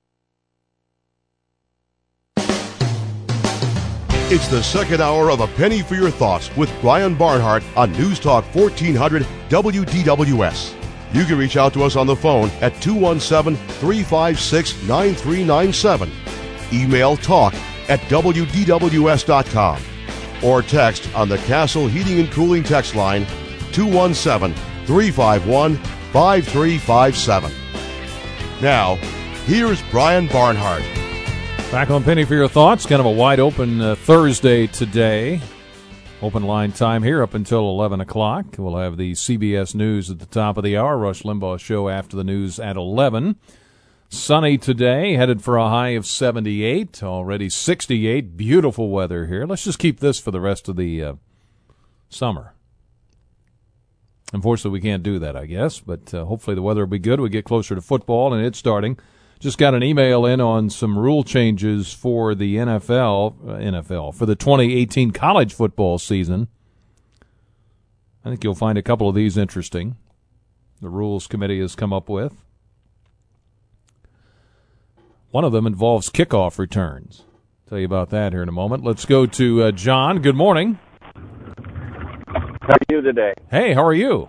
It's the second hour of A Penny for Your Thoughts with Brian Barnhart on News Talk fourteen hundred W D W S. You can reach out to us on the phone at two one seven, three five six, nine three nine seven. Email talk at W D W S dot com or text on the Castle Heating and Cooling text line two one seven, three five one, five three five seven. Now, here's Brian Barnhart. Back on Penny for your thoughts. Kind of a wide open uh, Thursday today. Open line time here up until eleven o'clock. We'll have the C B S News at the top of the hour. Rush Limbaugh Show after the news at eleven. Sunny today, headed for a high of seventy-eight. Already sixty-eight. Beautiful weather here. Let's just keep this for the rest of the uh, summer. Unfortunately, we can't do that, I guess, but uh, hopefully the weather will be good. We get closer to football, and it's starting. Just got an email in on some rule changes for the N F L, uh, N F L, for the twenty eighteen college football season. I think you'll find a couple of these interesting. The Rules Committee has come up with. One of them involves kickoff returns. I'll tell you about that here in a moment. Let's go to uh, John. Good morning. How are you today? Hey, how are you?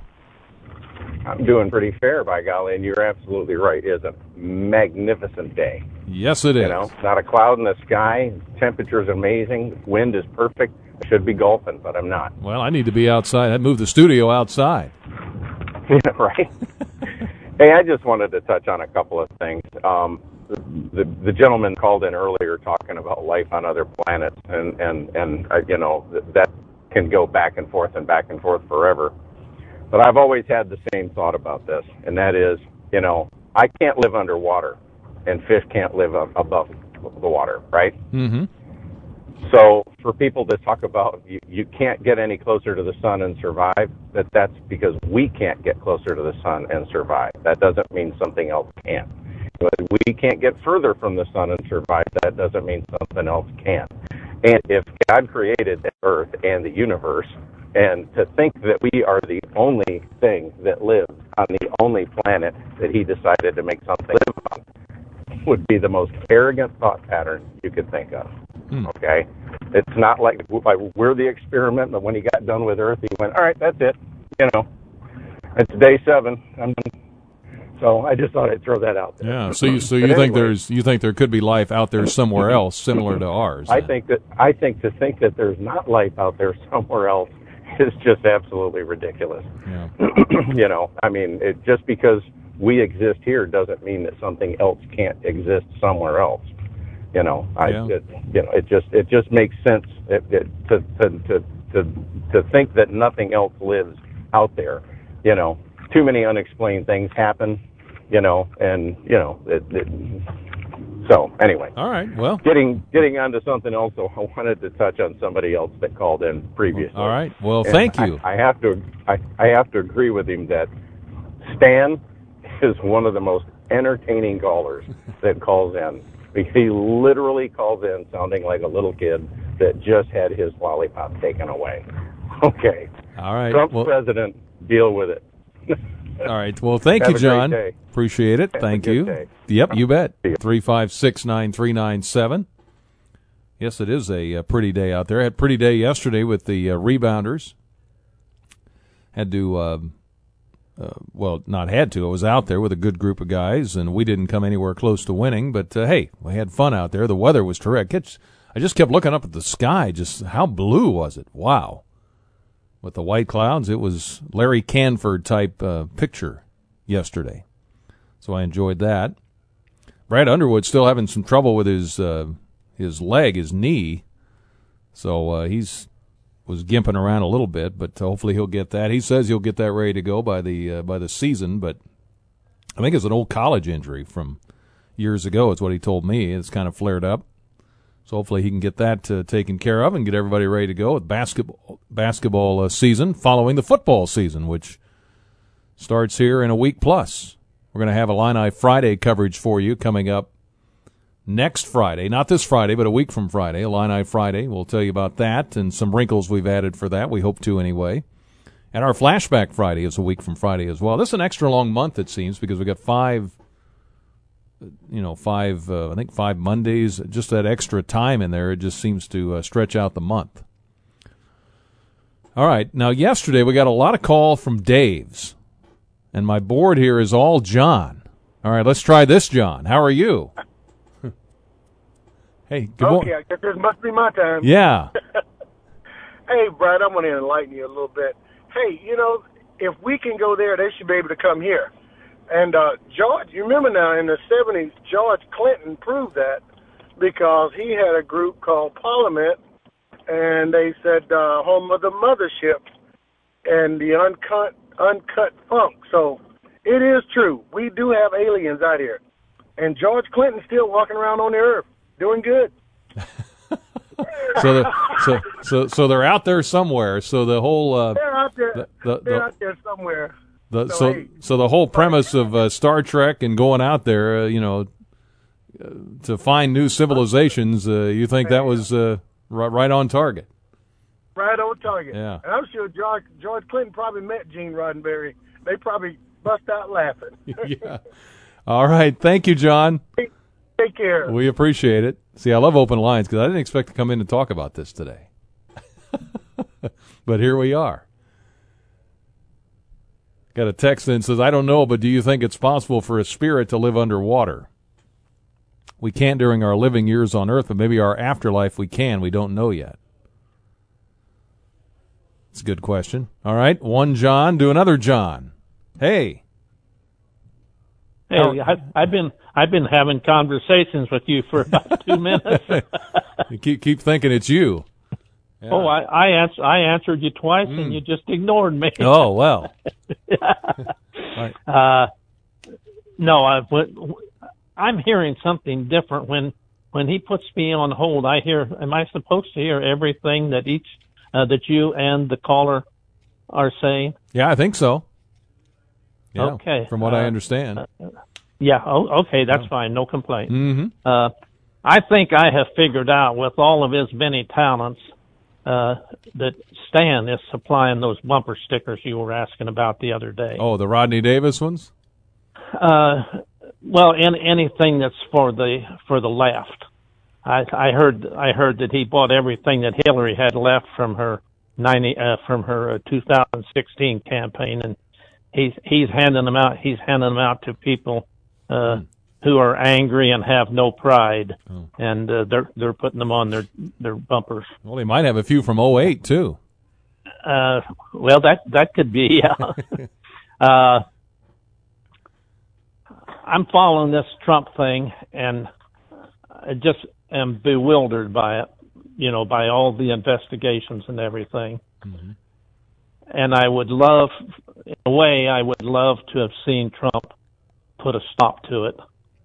I'm doing pretty fair, by golly, and you're absolutely right. It is a magnificent day. Yes, it is. You know, not a cloud in the sky. Temperature's amazing. Wind is perfect. I should be golfing, but I'm not. Well, I need to be outside. I'd move the studio outside. Yeah, right. Hey, I just wanted to touch on a couple of things. Um, the, the gentleman called in earlier talking about life on other planets, and, and, and uh, you know, that can go back and forth and back and forth forever. But I've always had the same thought about this, and that is, you know, I can't live underwater, and fish can't live up above the water, right? Mm-hmm. So for people to talk about you, you can't get any closer to the sun and survive, that that's because we can't get closer to the sun and survive. That doesn't mean something else can't. But we can't get further from the sun and survive. That doesn't mean something else can. And if God created the earth and the universe, and to think that we are the only thing that lives on the only planet that he decided to make something live on would be the most arrogant thought pattern you could think of. Hmm. Okay? It's not like we're the experiment, but when he got done with Earth, he went, all right, that's it. You know, it's day seven. I'm done. So I just thought I'd throw that out there. Yeah. So you so you think anyway, there's you think there could be life out there somewhere else similar to ours? I think that I think to think that there's not life out there somewhere else is just absolutely ridiculous. Yeah. You know, I mean, it, just because we exist here doesn't mean that something else can't exist somewhere else. You know, I yeah. it, you know it just it just makes sense it, it, to, to to to to think that nothing else lives out there. You know, too many unexplained things happen. You know, and you know it, it, so anyway. All right. Well, getting getting onto something else. So I wanted to touch on somebody else that called in previously. All right. Well, and thank you. I, I have to I, I have to agree with him that Stan is one of the most entertaining callers that calls in. He literally calls in sounding like a little kid that just had his lollipop taken away. Okay. All right. Trump's well, president, deal with it. All right. Well, thank Have you, a John. great day. Appreciate it. Have thank a good you. Day. Yep, you bet. three five six, nine three nine seven. Yes, it is a, a pretty day out there. I had a pretty day yesterday with the uh, rebounders. Had to, uh, uh, well, not had to. I was out there with a good group of guys, and we didn't come anywhere close to winning. But, uh, hey, we had fun out there. The weather was terrific. It's, I just kept looking up at the sky. Just how blue was it? Wow. With the white clouds, it was Larry Canford type uh, picture yesterday. So I enjoyed that. Brad Underwood's still having some trouble with his uh, his leg, his knee. So uh, he's was gimping around a little bit, but hopefully he'll get that. He says he'll get that ready to go by the uh, by the season, but I think it's an old college injury from years ago. It's what he told me. It's kind of flared up. So hopefully he can get that uh, taken care of and get everybody ready to go with basketball basketball uh, season following the football season, which starts here in a week plus. We're going to have Illini Friday coverage for you coming up next Friday. Not this Friday, but a week from Friday. Illini Friday. We'll tell you about that and some wrinkles we've added for that. We hope to anyway. And our Flashback Friday is a week from Friday as well. This is an extra long month, it seems, because we've got five you know, five, uh, I think five Mondays, just that extra time in there. It just seems to uh, stretch out the month. All right. Now, yesterday we got a lot of call from Dave's, and my board here is all John. All right, let's try this, John. How are you? Hey, good morning. Okay, I guess this must be my time. Yeah. Hey, Brad, I'm going to enlighten you a little bit. Hey, you know, if we can go there, they should be able to come here. And uh, George, you remember now, in the seventies, George Clinton proved that because he had a group called Parliament, and they said uh, home of the mothership and the uncut, uncut funk. So it is true. We do have aliens out here. And George Clinton's still walking around on the earth, doing good. so, the, so, so, so they're out there somewhere. So the whole uh, they're out there. The, the, they're the, out there somewhere. The, so, so, hey, so the whole premise of uh, Star Trek and going out there, uh, you know, uh, to find new civilizations, uh, you think that was uh, right, right on target? Right on target. Yeah. And I'm sure George, George Clinton probably met Gene Roddenberry. They probably bust out laughing. Yeah. All right. Thank you, John. Take, take care. We appreciate it. See, I love open lines because I didn't expect to come in and talk about this today. But here we are. Got a text that says, I don't know, but do you think it's possible for a spirit to live underwater? We can't during our living years on Earth, but maybe our afterlife we can. We don't know yet. It's a good question. All right, one John, do another John. Hey. Hey, I, I've been I've been having conversations with you for about two minutes. You keep keep thinking it's you. Yeah. Oh, I I, ans- I answered you twice, mm. and you just ignored me. Oh well. Right. Uh, no, I, I'm hearing something different when when he puts me on hold. I hear. Am I supposed to hear everything that each uh, that you and the caller are saying? Yeah, I think so. Yeah, okay. From what uh, I understand. Uh, yeah. Oh, okay. That's yeah. fine. No complaint. Mm-hmm. Uh, I think I have figured out with all of his many talents uh, that Stan is supplying those bumper stickers you were asking about the other day. Oh, the Rodney Davis ones? Uh, well, in, anything that's for the for the left. I, I heard I heard that he bought everything that Hillary had left from her ninety uh, from her uh, two thousand sixteen campaign, and he's he's handing them out. He's handing them out to people uh, mm. who are angry and have no pride, oh. and uh, they're they're putting them on their their bumpers. Well, he might have a few from oh eight too. Uh, well, that that could be. Yeah. uh, I'm following this Trump thing, and I just am bewildered by it. You know, by all the investigations and everything. Mm-hmm. And I would love, in a way, I would love to have seen Trump put a stop to it.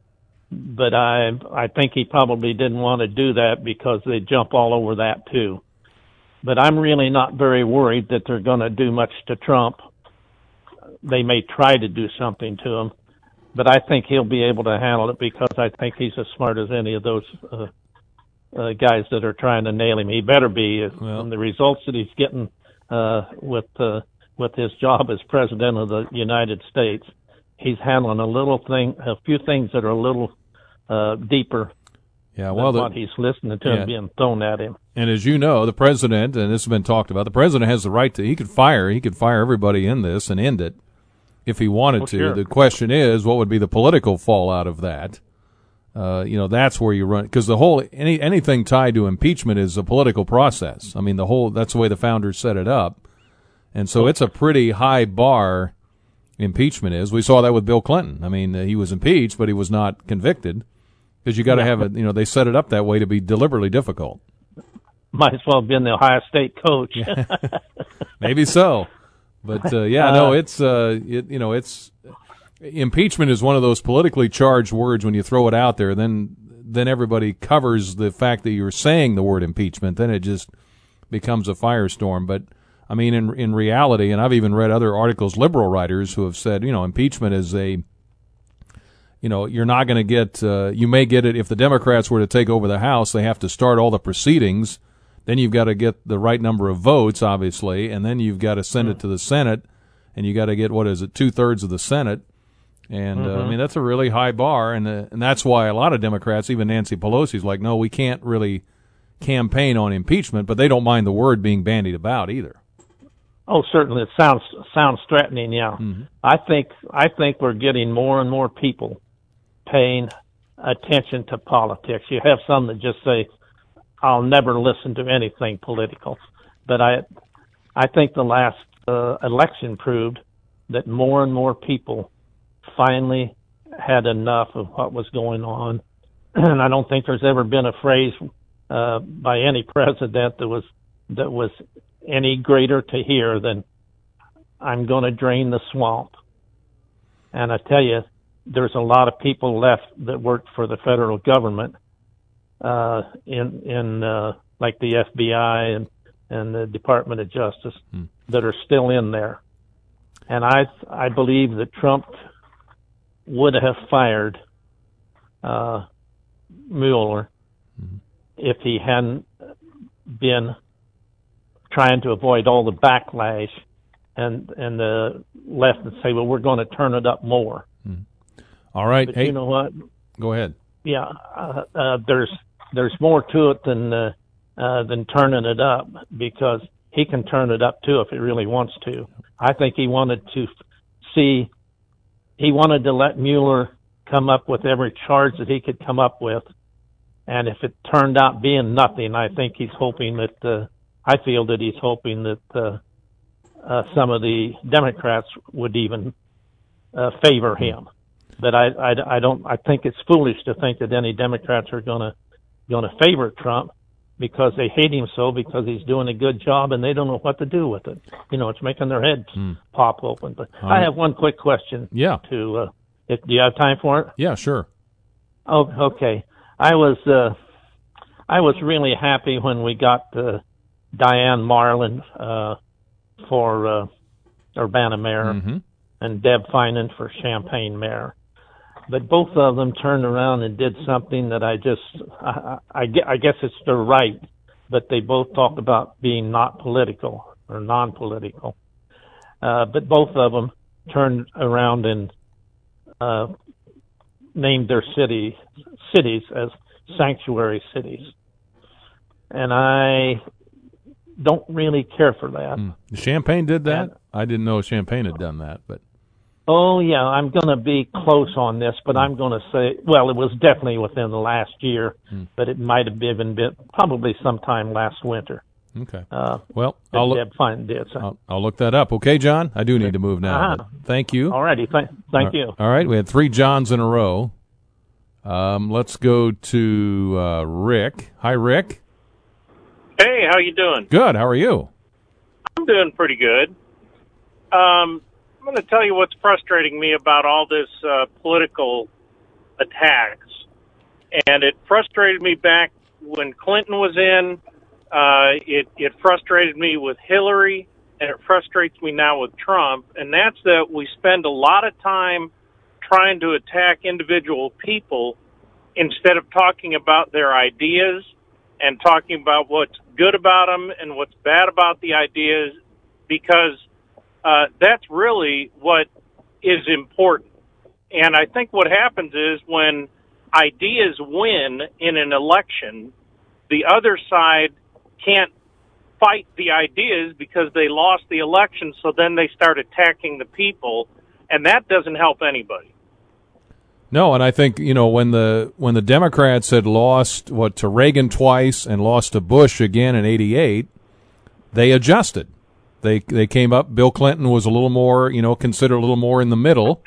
But I I think he probably didn't want to do that because they jump all over that too. But I'm really not very worried that they're going to do much to Trump. They may try to do something to him, but I think he'll be able to handle it because I think he's as smart as any of those uh, uh, guys that are trying to nail him. He better be. Well, from the results that he's getting uh, with uh, with his job as president of the United States, he's handling a little thing, a few things that are a little uh, deeper. Yeah, well, than the, what he's listening to yeah. and being thrown at him. And as you know, the president, and this has been talked about, the president has the right to. He could fire. He could fire everybody in this and end it if he wanted oh, to. Sure. The question is, what would be the political fallout of that? Uh, you know, that's where you run, because the whole any anything tied to impeachment is a political process. I mean, the whole that's the way the founders set it up, and so it's a pretty high bar. Impeachment is. We saw that with Bill Clinton. I mean, uh, he was impeached, but he was not convicted because you got to yeah. have it. You know, they set it up that way to be deliberately difficult. Might as well have been the Ohio State coach. Maybe so, but uh, yeah, no, it's uh, it, you know, it's. Impeachment is one of those politically charged words. When you throw it out there, then then everybody covers the fact that you're saying the word impeachment. Then it just becomes a firestorm. But I mean, in in reality, and I've even read other articles, liberal writers who have said, you know, impeachment is a, you know, you're not going to get, uh, you may get it if the Democrats were to take over the House. They have to start all the proceedings. Then you've got to get the right number of votes, obviously, and then you've got to send it to the Senate, and you got to get, what is it, two thirds of the Senate. And, mm-hmm. uh, I mean, that's a really high bar, and uh, and that's why a lot of Democrats, even Nancy Pelosi's like, no, we can't really campaign on impeachment, but they don't mind the word being bandied about either. Oh, certainly. It sounds sounds threatening, yeah. Mm-hmm. I think I think we're getting more and more people paying uh, attention to politics. You have some that just say, I'll never listen to anything political. But I, I think the last uh, election proved that more and more people finally had enough of what was going on. And I don't think there's ever been a phrase uh, by any president that was that was any greater to hear than "I'm going to drain the swamp." And I tell you, there's a lot of people left that worked for the federal government uh, in in uh, like the F B I and and the Department of Justice hmm. that are still in there. And I I believe that Trump would have fired uh, Mueller hmm. if he hadn't been trying to avoid all the backlash and and the left and say, well, we're going to turn it up more. Hmm. All right. But hey, you know what? Go ahead. Yeah, uh, uh, there's there's more to it than uh, uh, than turning it up, because he can turn it up too if he really wants to. I think he wanted to see, he wanted to let Mueller come up with every charge that he could come up with, and if it turned out being nothing, I think he's hoping that uh, I feel that he's hoping that uh, uh, some of the Democrats would even uh, favor him. But I, I, I don't. I think it's foolish to think that any Democrats are going to going to favor Trump, because they hate him so because he's doing a good job and they don't know what to do with it. You know, it's making their heads mm. pop open. But All I right. have one quick question. Yeah. To uh, if, do you have time for it? Yeah, sure. Oh, okay. I was uh, I was really happy when we got uh, Diane Marlin uh, for uh, Urbana mayor mm-hmm. and Deb Finan for Champaign mayor. But both of them turned around and did something that I just, I, I, I guess it's their right, but they both talked about being not political or non-political. Uh, but both of them turned around and uh, named their city cities as sanctuary cities. And I don't really care for that. Mm. Champaign did that? And, I didn't know Champaign had done that, but. Oh, yeah, I'm going to be close on this, but I'm going to say, well, it was definitely within the last year, hmm. but it might have been bit, probably sometime last winter. Okay. Uh, well, I'll look, Deb Fine did, so. I'll, I'll look that up. Okay, John? I do need to move now. Uh-huh. Thank you. All righty. Th- thank all, you. All right. We had three Johns in a row. Um, let's go to uh, Rick. Hi, Rick. Hey, how you doing? Good. How are you? I'm doing pretty good. Um, I'm going to tell you what's frustrating me about all this uh, political attacks. And it frustrated me back when Clinton was in. Uh, it, it frustrated me with Hillary, and it frustrates me now with Trump. And that's that we spend a lot of time trying to attack individual people instead of talking about their ideas and talking about what's good about them and what's bad about the ideas, because Uh, that's really what is important. And I think what happens is when ideas win in an election, the other side can't fight the ideas because they lost the election, so then they start attacking the people, and that doesn't help anybody. No, and I think, you know, when the when the Democrats had lost, what, to Reagan twice and lost to Bush again in eighty-eight, they adjusted. They they came up. Bill Clinton was a little more, you know, considered a little more in the middle,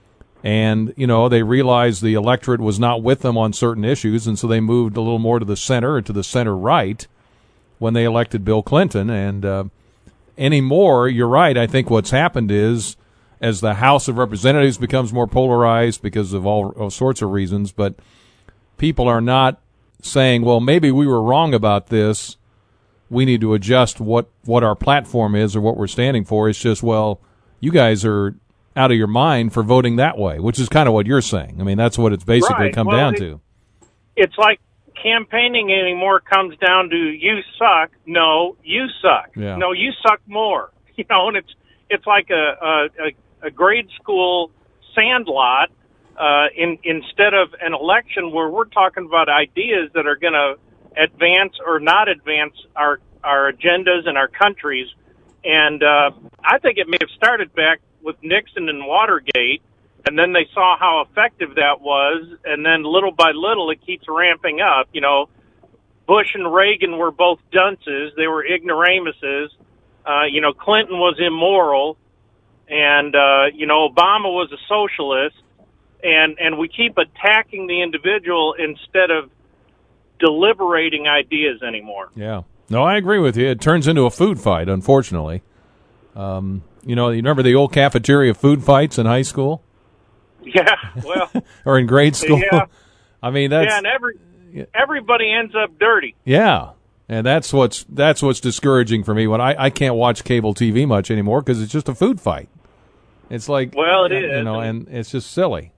and you know they realized the electorate was not with them on certain issues, and so they moved a little more to the center or to the center right when they elected Bill Clinton. And uh, anymore, you're right. I think what's happened is as the House of Representatives becomes more polarized because of all, all sorts of reasons, but people are not saying, well, maybe we were wrong about this. We need to adjust what, what our platform is or what we're standing for. It's just, well, you guys are out of your mind for voting that way, which is kind of what you're saying. I mean, that's what it's basically right. come well, down it, to. It's like campaigning anymore comes down to you suck. No, you suck. Yeah. No, you suck more. You know, and it's it's like a a, a grade school sandlot uh, in instead of an election where we're talking about ideas that are going to advance or not advance our our agendas and our countries. And uh, I think it may have started back with Nixon and Watergate, and then they saw how effective that was, and then little by little it keeps ramping up. You know, Bush and Reagan were both dunces. They were ignoramuses. Uh, you know, Clinton was immoral, and, uh, you know, Obama was a socialist, and, and we keep attacking the individual instead of deliberating ideas anymore. Yeah. No, I agree with you. It turns into a food fight, unfortunately. Um, you know, you remember the old cafeteria food fights in high school? Yeah, well. Or in grade school? Yeah. I mean, that's... Yeah, and every, everybody ends up dirty. Yeah. And that's what's that's what's discouraging for me when I, I can't watch cable T V much anymore because it's just a food fight. It's like, well, it you is. know, and it's just silly.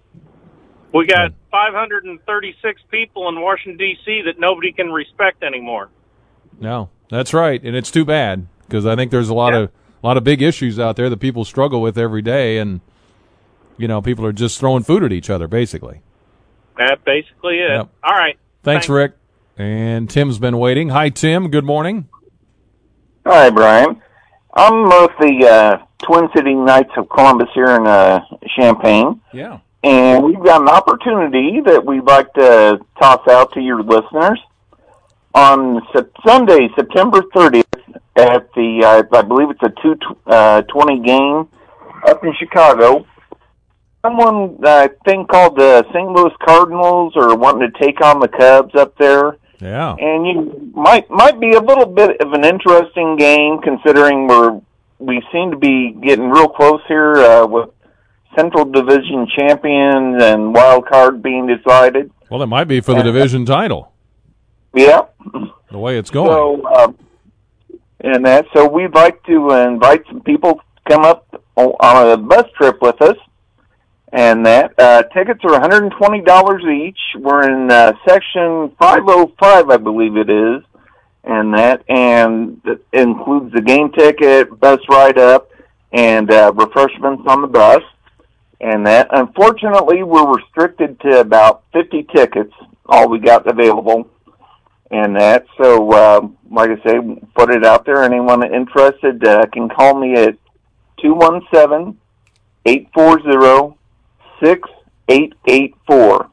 We got five hundred thirty-six people in Washington, D C that nobody can respect anymore. No, that's right, and it's too bad because I think there's a lot yeah. of a lot of big issues out there that people struggle with every day, and you know, people are just throwing food at each other, basically. That's basically it. Yep. All right. Thanks, Thanks, Rick. And Tim's been waiting. Hi, Tim. Good morning. Hi, Brian. I'm with the uh, Twin City Knights of Columbus here in uh, Champaign. Yeah. And we've got an opportunity that we'd like to toss out to your listeners. On Sunday, September thirtieth, at the, uh, I believe it's a two twenty game up in Chicago, someone, I uh, think, called the Saint Louis Cardinals are wanting to take on the Cubs up there. Yeah. And you might might be a little bit of an interesting game considering we're we seem to be getting real close here uh, with Central Division champions and wild card being decided. Well, it might be for the uh, division title. Yeah. The way it's going. So, uh, and that so we'd like to invite some people to come up on a bus trip with us. And that uh, tickets are one hundred twenty dollars each. We're in uh, section five oh five, I believe it is, and that and that includes the game ticket, bus ride up, and uh, refreshments on the bus. And that, unfortunately, we're restricted to about fifty tickets, all we got available. And that, so uh, like I say, put it out there. Anyone interested uh, can call me at two one seven, eight four zero, six eight eight four.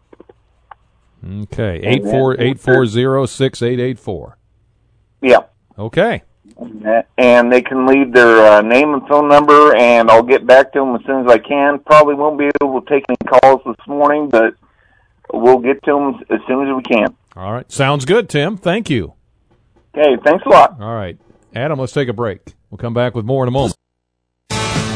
Okay, eight four eight four zero six eight eight four. Yeah. Okay. And they can leave their uh, name and phone number, and I'll get back to them as soon as I can. Probably won't be able to take any calls this morning, but we'll get to them as soon as we can. All right. Sounds good, Tim. Thank you. Okay, thanks a lot. All right. Adam, let's take a break. We'll come back with more in a moment. All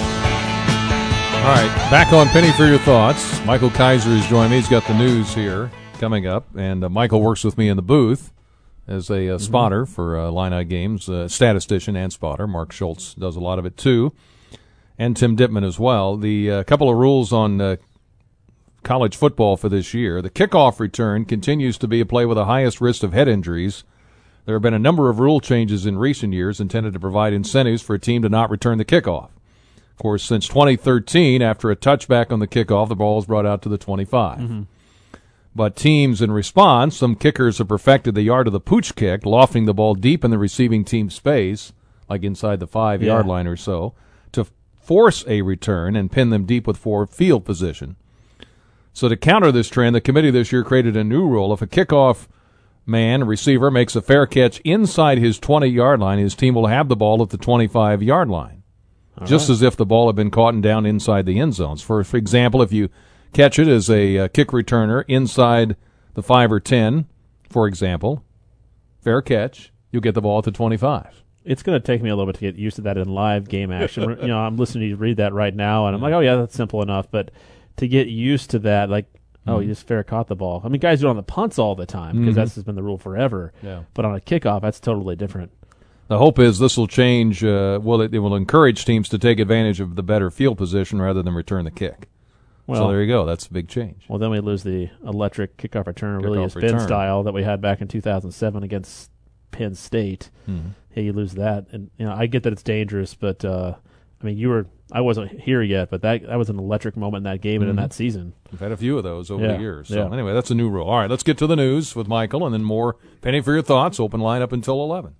right, back on Penny for Your Thoughts. Michael Kaiser is joining me. He's got the news here coming up, and uh, Michael works with me in the booth as a uh, spotter mm-hmm. for uh, Illini games, uh, statistician and spotter. Mark Schultz does a lot of it too, and Tim Dittman as well. The uh, couple of rules on uh, college football for this year. The kickoff return continues to be a play with the highest risk of head injuries. There have been a number of rule changes in recent years intended to provide incentives for a team to not return the kickoff. Of course, since twenty thirteen, after a touchback on the kickoff, the ball is brought out to the twenty-five. Mm-hmm. But teams, in response, some kickers have perfected the yard of the pooch kick, lofting the ball deep in the receiving team's space, like inside the five-yard yeah. line or so, to force a return and pin them deep with forward field position. So to counter this trend, the committee this year created a new rule. If a kickoff man, receiver, makes a fair catch inside his twenty-yard line, his team will have the ball at the twenty-five-yard line. All just right. as if the ball had been caught and down inside the end zones. For, for example, if you catch it as a uh, kick returner inside the five or ten, for example, fair catch, you'll get the ball at the twenty-five. It's going to take me a little bit to get used to that in live game action. You know, I'm listening to you read that right now, and I'm like, oh, yeah, that's simple enough. But to get used to that, like, oh, mm-hmm. you just fair caught the ball. I mean, guys do it on the punts all the time because mm-hmm. that's just been the rule forever. Yeah. But on a kickoff, that's totally different. The hope is this will change. Uh, well, it, it will encourage teams to take advantage of the better field position rather than return the kick. Well, so there you go. That's a big change. Well, then we lose the electric kickoff return, kick really a a spin return. style that we had back in two thousand seven against Penn State. Mm-hmm. Hey, you lose that, and you know I get that it's dangerous, but uh, I mean, you were I wasn't here yet, but that that was an electric moment in that game mm-hmm. and in that season. We've had a few of those over yeah. the years. So yeah. anyway, that's a new rule. All right, let's get to the news with Michael, and then more Penny for Your Thoughts. Open line up until eleven.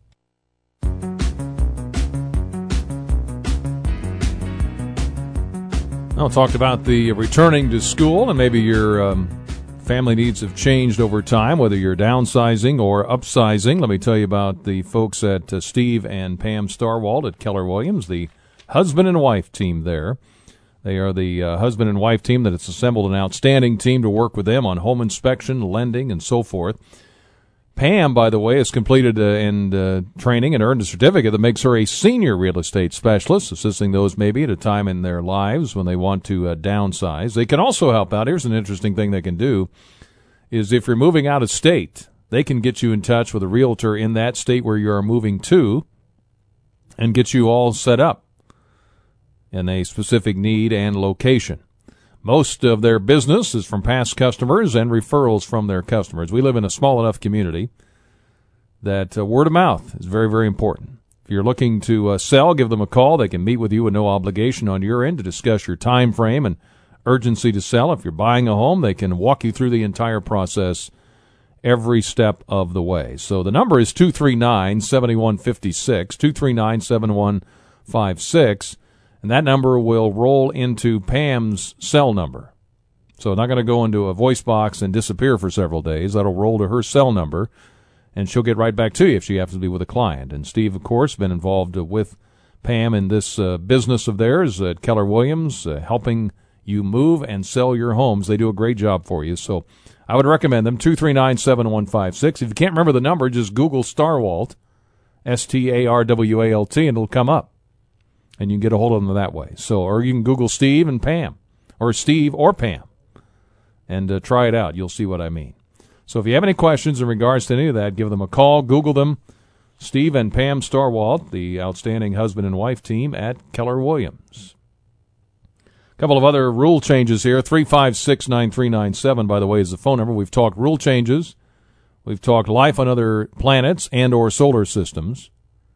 Well, talked about the returning to school, and maybe your um, family needs have changed over time, whether you're downsizing or upsizing. Let me tell you about the folks at uh, Steve and Pam Starwalt at Keller Williams, the husband and wife team there. They are the uh, husband and wife team that has assembled an outstanding team to work with them on home inspection, lending, and so forth. Pam, by the way, has completed uh, and uh, training and earned a certificate that makes her a senior real estate specialist, assisting those maybe at a time in their lives when they want to uh, downsize. They can also help out. Here's an interesting thing they can do, is if you're moving out of state, they can get you in touch with a realtor in that state where you are moving to and get you all set up in a specific need and location. Most of their business is from past customers and referrals from their customers. We live in a small enough community that uh, word of mouth is very, very important. If you're looking to uh, sell, give them a call. They can meet with you with no obligation on your end to discuss your time frame and urgency to sell. If you're buying a home, they can walk you through the entire process every step of the way. So the number is two three nine, seven one five six, two three nine, seven one five six. And that number will roll into Pam's cell number. So it's not going to go into a voice box and disappear for several days. That'll roll to her cell number, and she'll get right back to you if she happens to be with a client. And Steve, of course, been involved with Pam in this uh, business of theirs at Keller Williams, uh, helping you move and sell your homes. They do a great job for you. So I would recommend them, two three nine, seven one five six. If you can't remember the number, just Google Starwalt, S T A R W A L T, and it'll come up. And you can get a hold of them that way. So, or you can Google Steve and Pam, or Steve or Pam, and uh, try it out. You'll see what I mean. So if you have any questions in regards to any of that, give them a call. Google them, Steve and Pam Starwalt, the outstanding husband and wife team at Keller Williams. A couple of other rule changes here. three five six, nine three nine seven, by the way, is the phone number. We've talked rule changes. We've talked life on other planets and or solar systems.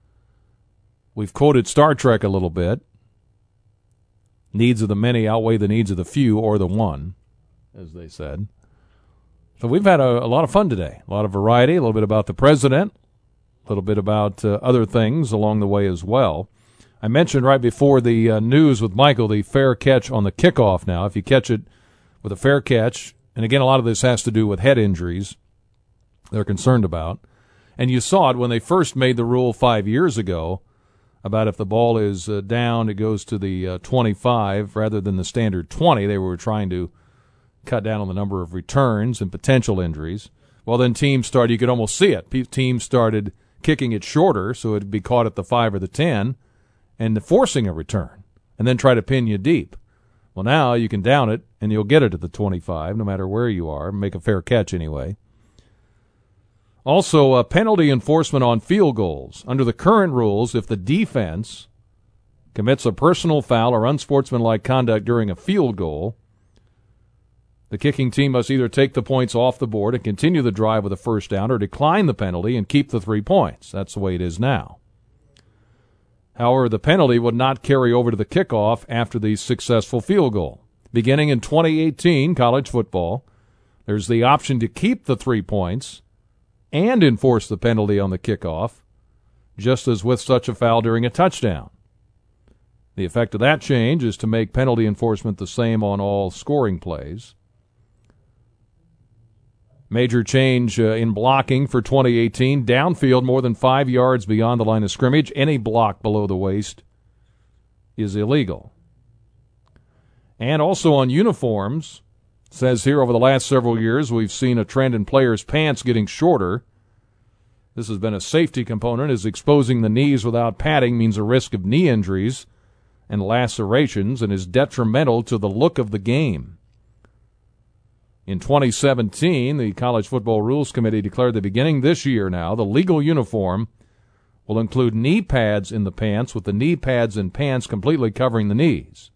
We've quoted Star Trek a little bit. Needs of the many outweigh the needs of the few, or the one, as they said. So we've had a, a lot of fun today. A lot of variety, a little bit about the president, a little bit about uh, other things along the way as well. I mentioned right before the uh, news with Michael the fair catch on the kickoff now. If you catch it with a fair catch, and again, a lot of this has to do with head injuries they're concerned about. And you saw it when they first made the rule five years ago, about if the ball is uh, down, it goes to the uh, twenty-five rather than the standard twenty. They were trying to cut down on the number of returns and potential injuries. Well, then teams started, you could almost see it. Teams started kicking it shorter so it would be caught at the five or the ten and forcing a return and then try to pin you deep. Well, now you can down it and you'll get it at the twenty-five no matter where you are, make a fair catch anyway. Also, uh, penalty enforcement on field goals. Under the current rules, if the defense commits a personal foul or unsportsmanlike conduct during a field goal, the kicking team must either take the points off the board and continue the drive with a first down, or decline the penalty and keep the three points. That's the way it is now. However, the penalty would not carry over to the kickoff after the successful field goal. Beginning in twenty eighteen, college football, there's the option to keep the three points and enforce the penalty on the kickoff, just as with such a foul during a touchdown. The effect of that change is to make penalty enforcement the same on all scoring plays. Major change uh, in blocking for twenty eighteen, downfield more than five yards beyond the line of scrimmage, any block below the waist is illegal. And also on uniforms, says here, over the last several years, we've seen a trend in players' pants getting shorter. This has been a safety component, as exposing the knees without padding means a risk of knee injuries and lacerations and is detrimental to the look of the game. In twenty seventeen, the College Football Rules Committee declared that beginning this year now, the legal uniform will include knee pads in the pants, with the knee pads and pants completely covering the knees.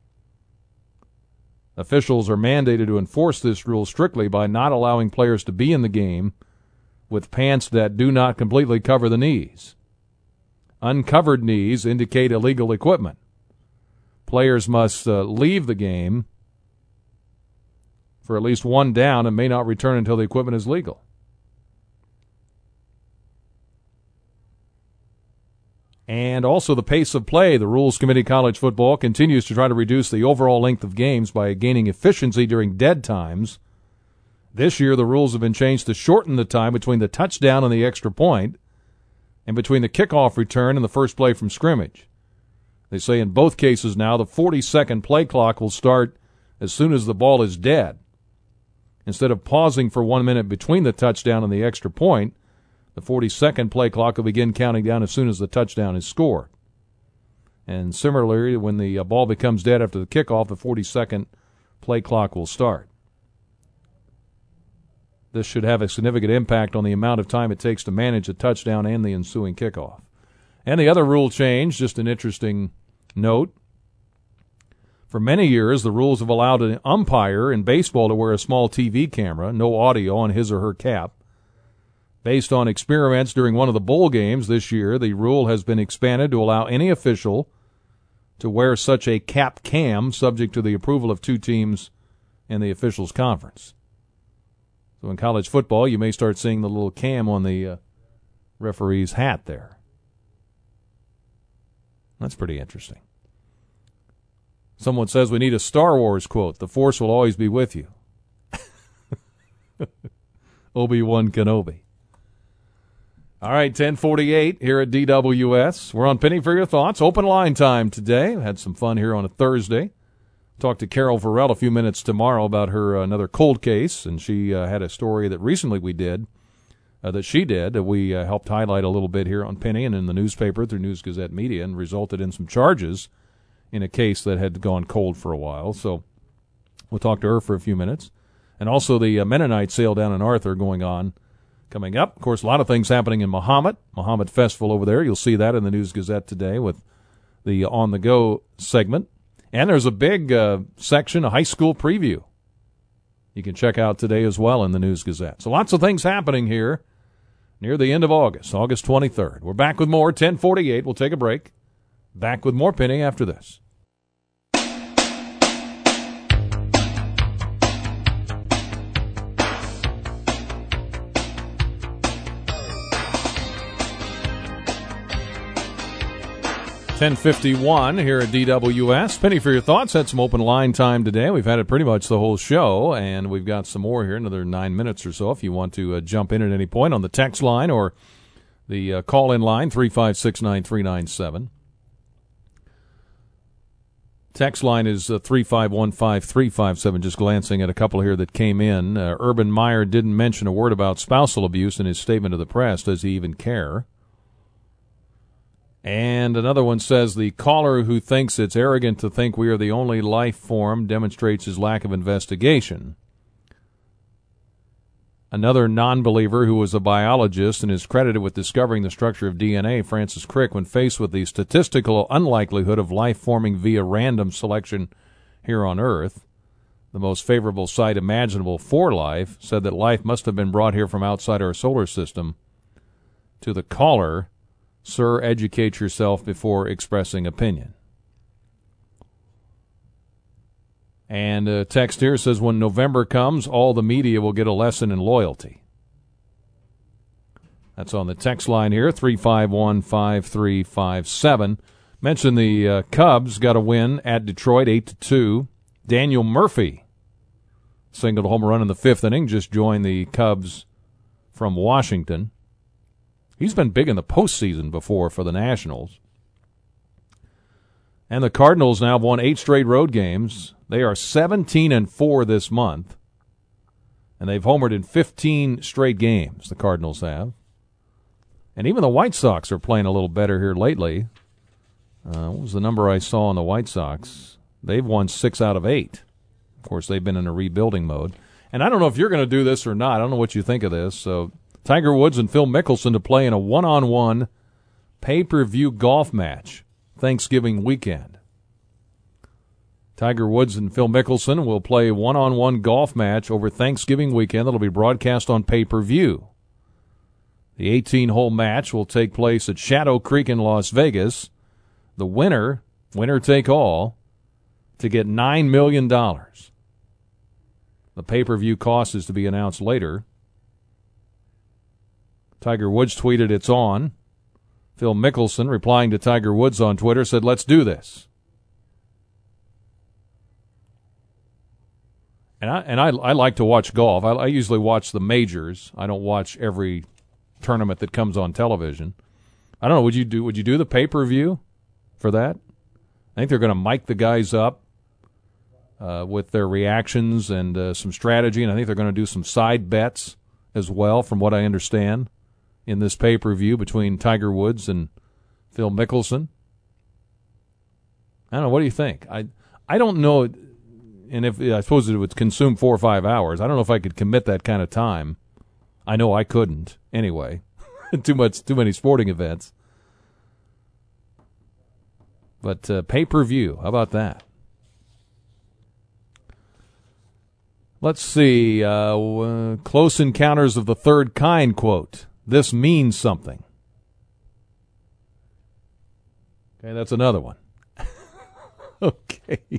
Officials are mandated to enforce this rule strictly by not allowing players to be in the game with pants that do not completely cover the knees. Uncovered knees indicate illegal equipment. Players must uh, leave the game for at least one down and may not return until the equipment is legal. And also the pace of play. The Rules Committee College Football continues to try to reduce the overall length of games by gaining efficiency during dead times. This year, the rules have been changed to shorten the time between the touchdown and the extra point, and between the kickoff return and the first play from scrimmage. They say in both cases now the forty-second play clock will start as soon as the ball is dead. Instead of pausing for one minute between the touchdown and the extra point, the forty-second play clock will begin counting down as soon as the touchdown is scored. And similarly, when the uh, ball becomes dead after the kickoff, the forty-second play clock will start. This should have a significant impact on the amount of time it takes to manage a touchdown and the ensuing kickoff. And the other rule change, just an interesting note. For many years, the rules have allowed an umpire in baseball to wear a small T V camera, no audio, on his or her cap. Based on experiments during one of the bowl games this year, the rule has been expanded to allow any official to wear such a cap cam, subject to the approval of two teams in the officials' conference. So in college football, you may start seeing the little cam on the uh, referee's hat there. That's pretty interesting. Someone says we need a Star Wars quote. The Force will always be with you. Obi-Wan Kenobi. All right, ten forty-eight here at D W S. We're on Penny for your thoughts. Open line time today. Had some fun here on a Thursday. Talk to Carol Varell a few minutes tomorrow about her uh, another cold case, and she uh, had a story that recently we did, uh, that she did, that we uh, helped highlight a little bit here on Penny and in the newspaper through News Gazette Media, and resulted in some charges in a case that had gone cold for a while. So we'll talk to her for a few minutes. And also the uh, Mennonite sale down in Arthur going on coming up. Of course, a lot of things happening in Mahomet, Mahomet Festival over there. You'll see that in the News Gazette today with the On the Go segment. And there's a big uh, section, a high school preview, you can check out today as well in the News Gazette. So lots of things happening here near the end of August, August twenty-third. We're back with more, ten forty-eight. We'll take a break. Back with more Penny after this. ten fifty-one here at D W S. Penny for your thoughts. Had some open line time today. We've had it pretty much the whole show, and we've got some more here, another nine minutes or so if you want to uh, jump in at any point on the text line or the uh, call-in line, three five six, nine three nine seven. Text line is uh, three five one five, three five seven. Just glancing at a couple here that came in. Uh, Urban Meyer didn't mention a word about spousal abuse in his statement to the press. Does he even care? And another one says, the caller who thinks it's arrogant to think we are the only life form demonstrates his lack of investigation. Another non-believer who was a biologist and is credited with discovering the structure of D N A, Francis Crick, when faced with the statistical unlikelihood of life forming via random selection here on Earth, the most favorable site imaginable for life, said that life must have been brought here from outside our solar system. To the caller, sir, educate yourself before expressing opinion. And a text here says, when November comes, all the media will get a lesson in loyalty. That's on the text line here, three five one, five three five seven. Mentioned the uh, Cubs got a win at Detroit, eight to two. Daniel Murphy singled home run in the fifth inning, just joined the Cubs from Washington. He's been big in the postseason before for the Nationals. And the Cardinals now have won eight straight road games. They are seventeen and four this month. And they've homered in fifteen straight games, the Cardinals have. And even the White Sox are playing a little better here lately. Uh, what was the number I saw on the White Sox? They've won six out of eight. Of course, they've been in a rebuilding mode. And I don't know if you're going to do this or not. I don't know what you think of this. So Tiger Woods and Phil Mickelson to play in a one-on-one pay-per-view golf match Thanksgiving weekend. Tiger Woods and Phil Mickelson will play a one-on-one golf match over Thanksgiving weekend that will be broadcast on pay-per-view. The eighteen-hole match will take place at Shadow Creek in Las Vegas. The winner, winner take all, to get nine million dollars. The pay-per-view cost is to be announced later. Tiger Woods tweeted, "It's on." Phil Mickelson, replying to Tiger Woods on Twitter, said, "Let's do this." And I and I, I like to watch golf. I, I usually watch the majors. I don't watch every tournament that comes on television. I don't know. Would you do? Would you do the pay per view for that? I think they're going to mic the guys up uh, with their reactions and uh, some strategy, and I think they're going to do some side bets as well, from what I understand, in this pay per view between Tiger Woods and Phil Mickelson. I don't know. What do you think? I I don't know. And if I suppose it would consume four or five hours. I don't know if I could commit that kind of time. I know I couldn't anyway. too much, too many sporting events. But uh, pay-per-view, how about that? Let's see. Uh, uh, Close Encounters of the Third Kind quote. This means something. Okay, that's another one. Okay.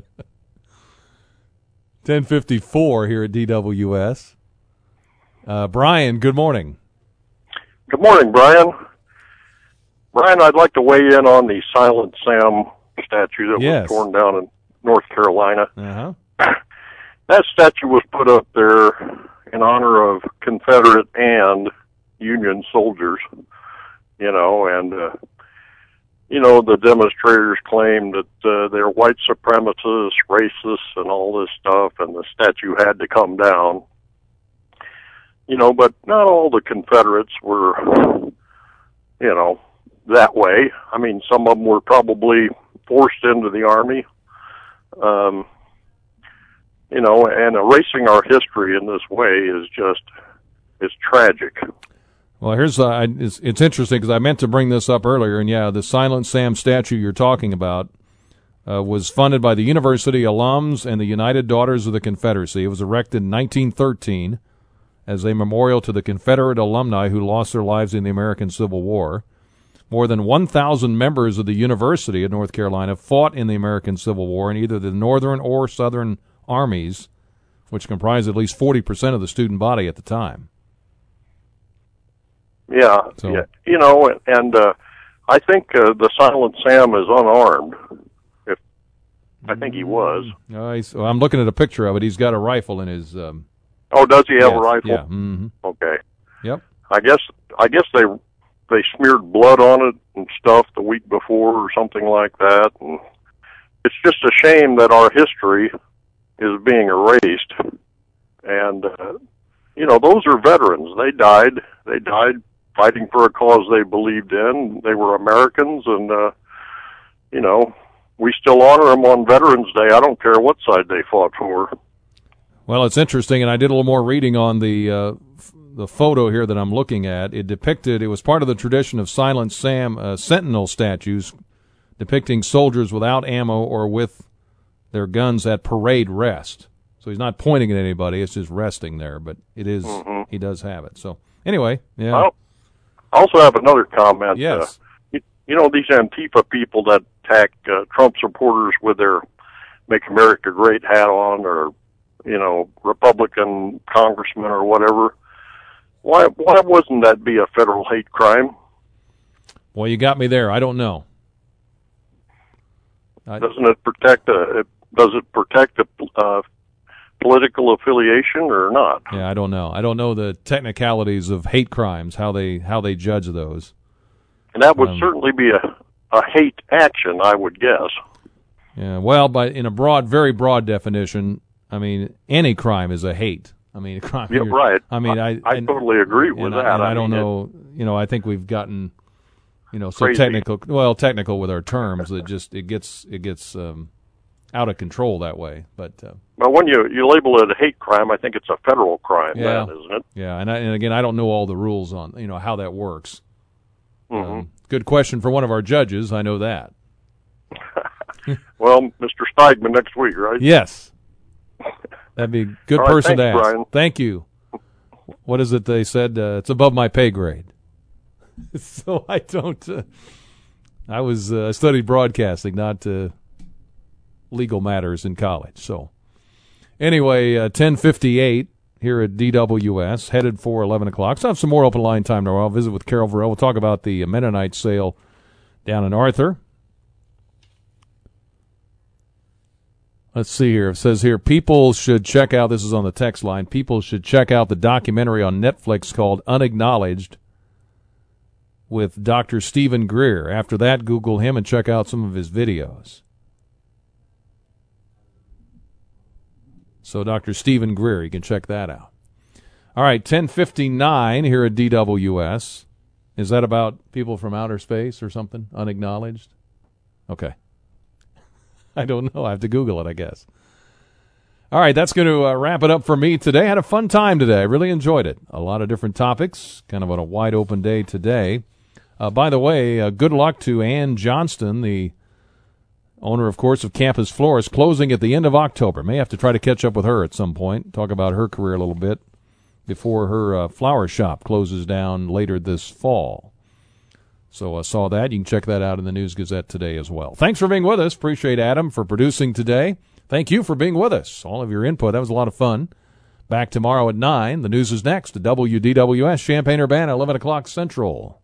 ten fifty-four here at D W S. Uh, Brian, good morning. Good morning, Brian. Brian, I'd like to weigh in on the Silent Sam statue that yes. was torn down in North Carolina. Uh-huh. That statue was put up there in honor of Confederate and Union soldiers, you know, and, uh, you know, the demonstrators claimed that uh, they're white supremacists, racists, and all this stuff, and the statue had to come down. You know, but not all the Confederates were, you know, that way. I mean, some of them were probably forced into the Army. Um, you know, and erasing our history in this way is just, it's tragic. Well, here's uh, it's, it's interesting because I meant to bring this up earlier, and yeah, the Silent Sam statue you're talking about uh, was funded by the university alums and the United Daughters of the Confederacy. It was erected in nineteen thirteen as a memorial to the Confederate alumni who lost their lives in the American Civil War. More than one thousand members of the University of North Carolina fought in the American Civil War in either the Northern or Southern armies, which comprised at least forty percent of the student body at the time. Yeah, So- yeah, you know, and uh, I think uh, the Silent Sam is unarmed. If I think he was. Uh, he's, well, I'm looking at a picture of it. He's got a rifle in his. Um, Oh, does he have yes, a rifle? Yeah. Mm-hmm. Okay. Yep. I guess I guess they they smeared blood on it and stuff the week before or something like that, and it's just a shame that our history is being erased. And uh, you know, those are veterans. They died. They died fighting for a cause they believed in. They were Americans, and uh, you know, we still honor them on Veterans Day. I don't care what side they fought for. Well, it's interesting, and I did a little more reading on the uh, f- the photo here that I'm looking at. It depicted, it was part of the tradition of Silent Sam uh, sentinel statues depicting soldiers without ammo or with their guns at parade rest. So he's not pointing at anybody, it's just resting there, but it is, Mm-hmm. he does have it. So anyway, yeah. Well, I also have another comment. Yes. Uh, you, you know, these Antifa people that attack uh, Trump supporters with their Make America Great hat on, or you know, Republican congressman or whatever. Why why wouldn't that be a federal hate crime? Well, you got me there. I don't know. I, Doesn't it protect a, it, does it protect a uh, political affiliation or not? yeah, I don't know. I don't know the technicalities of hate crimes, how they how they judge those. And that would Um, certainly be a, a hate action, I would guess. Yeah, well, but in a broad, very broad definition, I mean, any crime is a hate. I mean, a crime. Yeah, right. I mean, I I and- totally agree with and that. I, and I, I don't mean, know. You know, I think we've gotten, you know, so Crazy. technical. Well, technical with our terms that just it gets it gets um, out of control that way. But uh, But when you, you label it a hate crime, I think it's a federal crime, yeah, then, isn't it? yeah, and I, and again, I don't know all the rules on you know how that works. Mm-hmm. Um, good question for one of our judges. I know that. Well, Mister Steigman next week, right? Yes. That'd be a good All right, person to thanks, ask. Brian. Thank you. What is it they said? Uh, it's above my pay grade. So I don't. Uh, I was uh, I studied broadcasting, not uh, legal matters in college. So anyway, uh, ten fifty-eight here at D W S, headed for eleven o'clock. So I have some more open line time tomorrow. I'll visit with Carol Varell. We'll talk about the Mennonite sale down in Arthur. Let's see here. It says here, people should check out, this is on the text line, people should check out the documentary on Netflix called Unacknowledged with Doctor Stephen Greer. After that, Google him and check out some of his videos. So Doctor Stephen Greer, you can check that out. All right, ten fifty-nine here at D W S. Is that about people from outer space or something? Unacknowledged? Okay. I don't know. I have to Google it, I guess. All right, that's going to uh, wrap it up for me today. I had a fun time today. I really enjoyed it. A lot of different topics, kind of on a wide open day today. Uh, by the way, uh, good luck to Ann Johnston, the owner, of course, of Campus Florist, closing at the end of October. May have to try to catch up with her at some point, talk about her career a little bit before her uh, flower shop closes down later this fall. So I uh, saw that. You can check that out in the News Gazette today as well. Thanks for being with us. Appreciate Adam for producing today. Thank you for being with us. All of your input. That was a lot of fun. Back tomorrow at nine. The news is next. The W D W S Champaign-Urbana, eleven o'clock Central.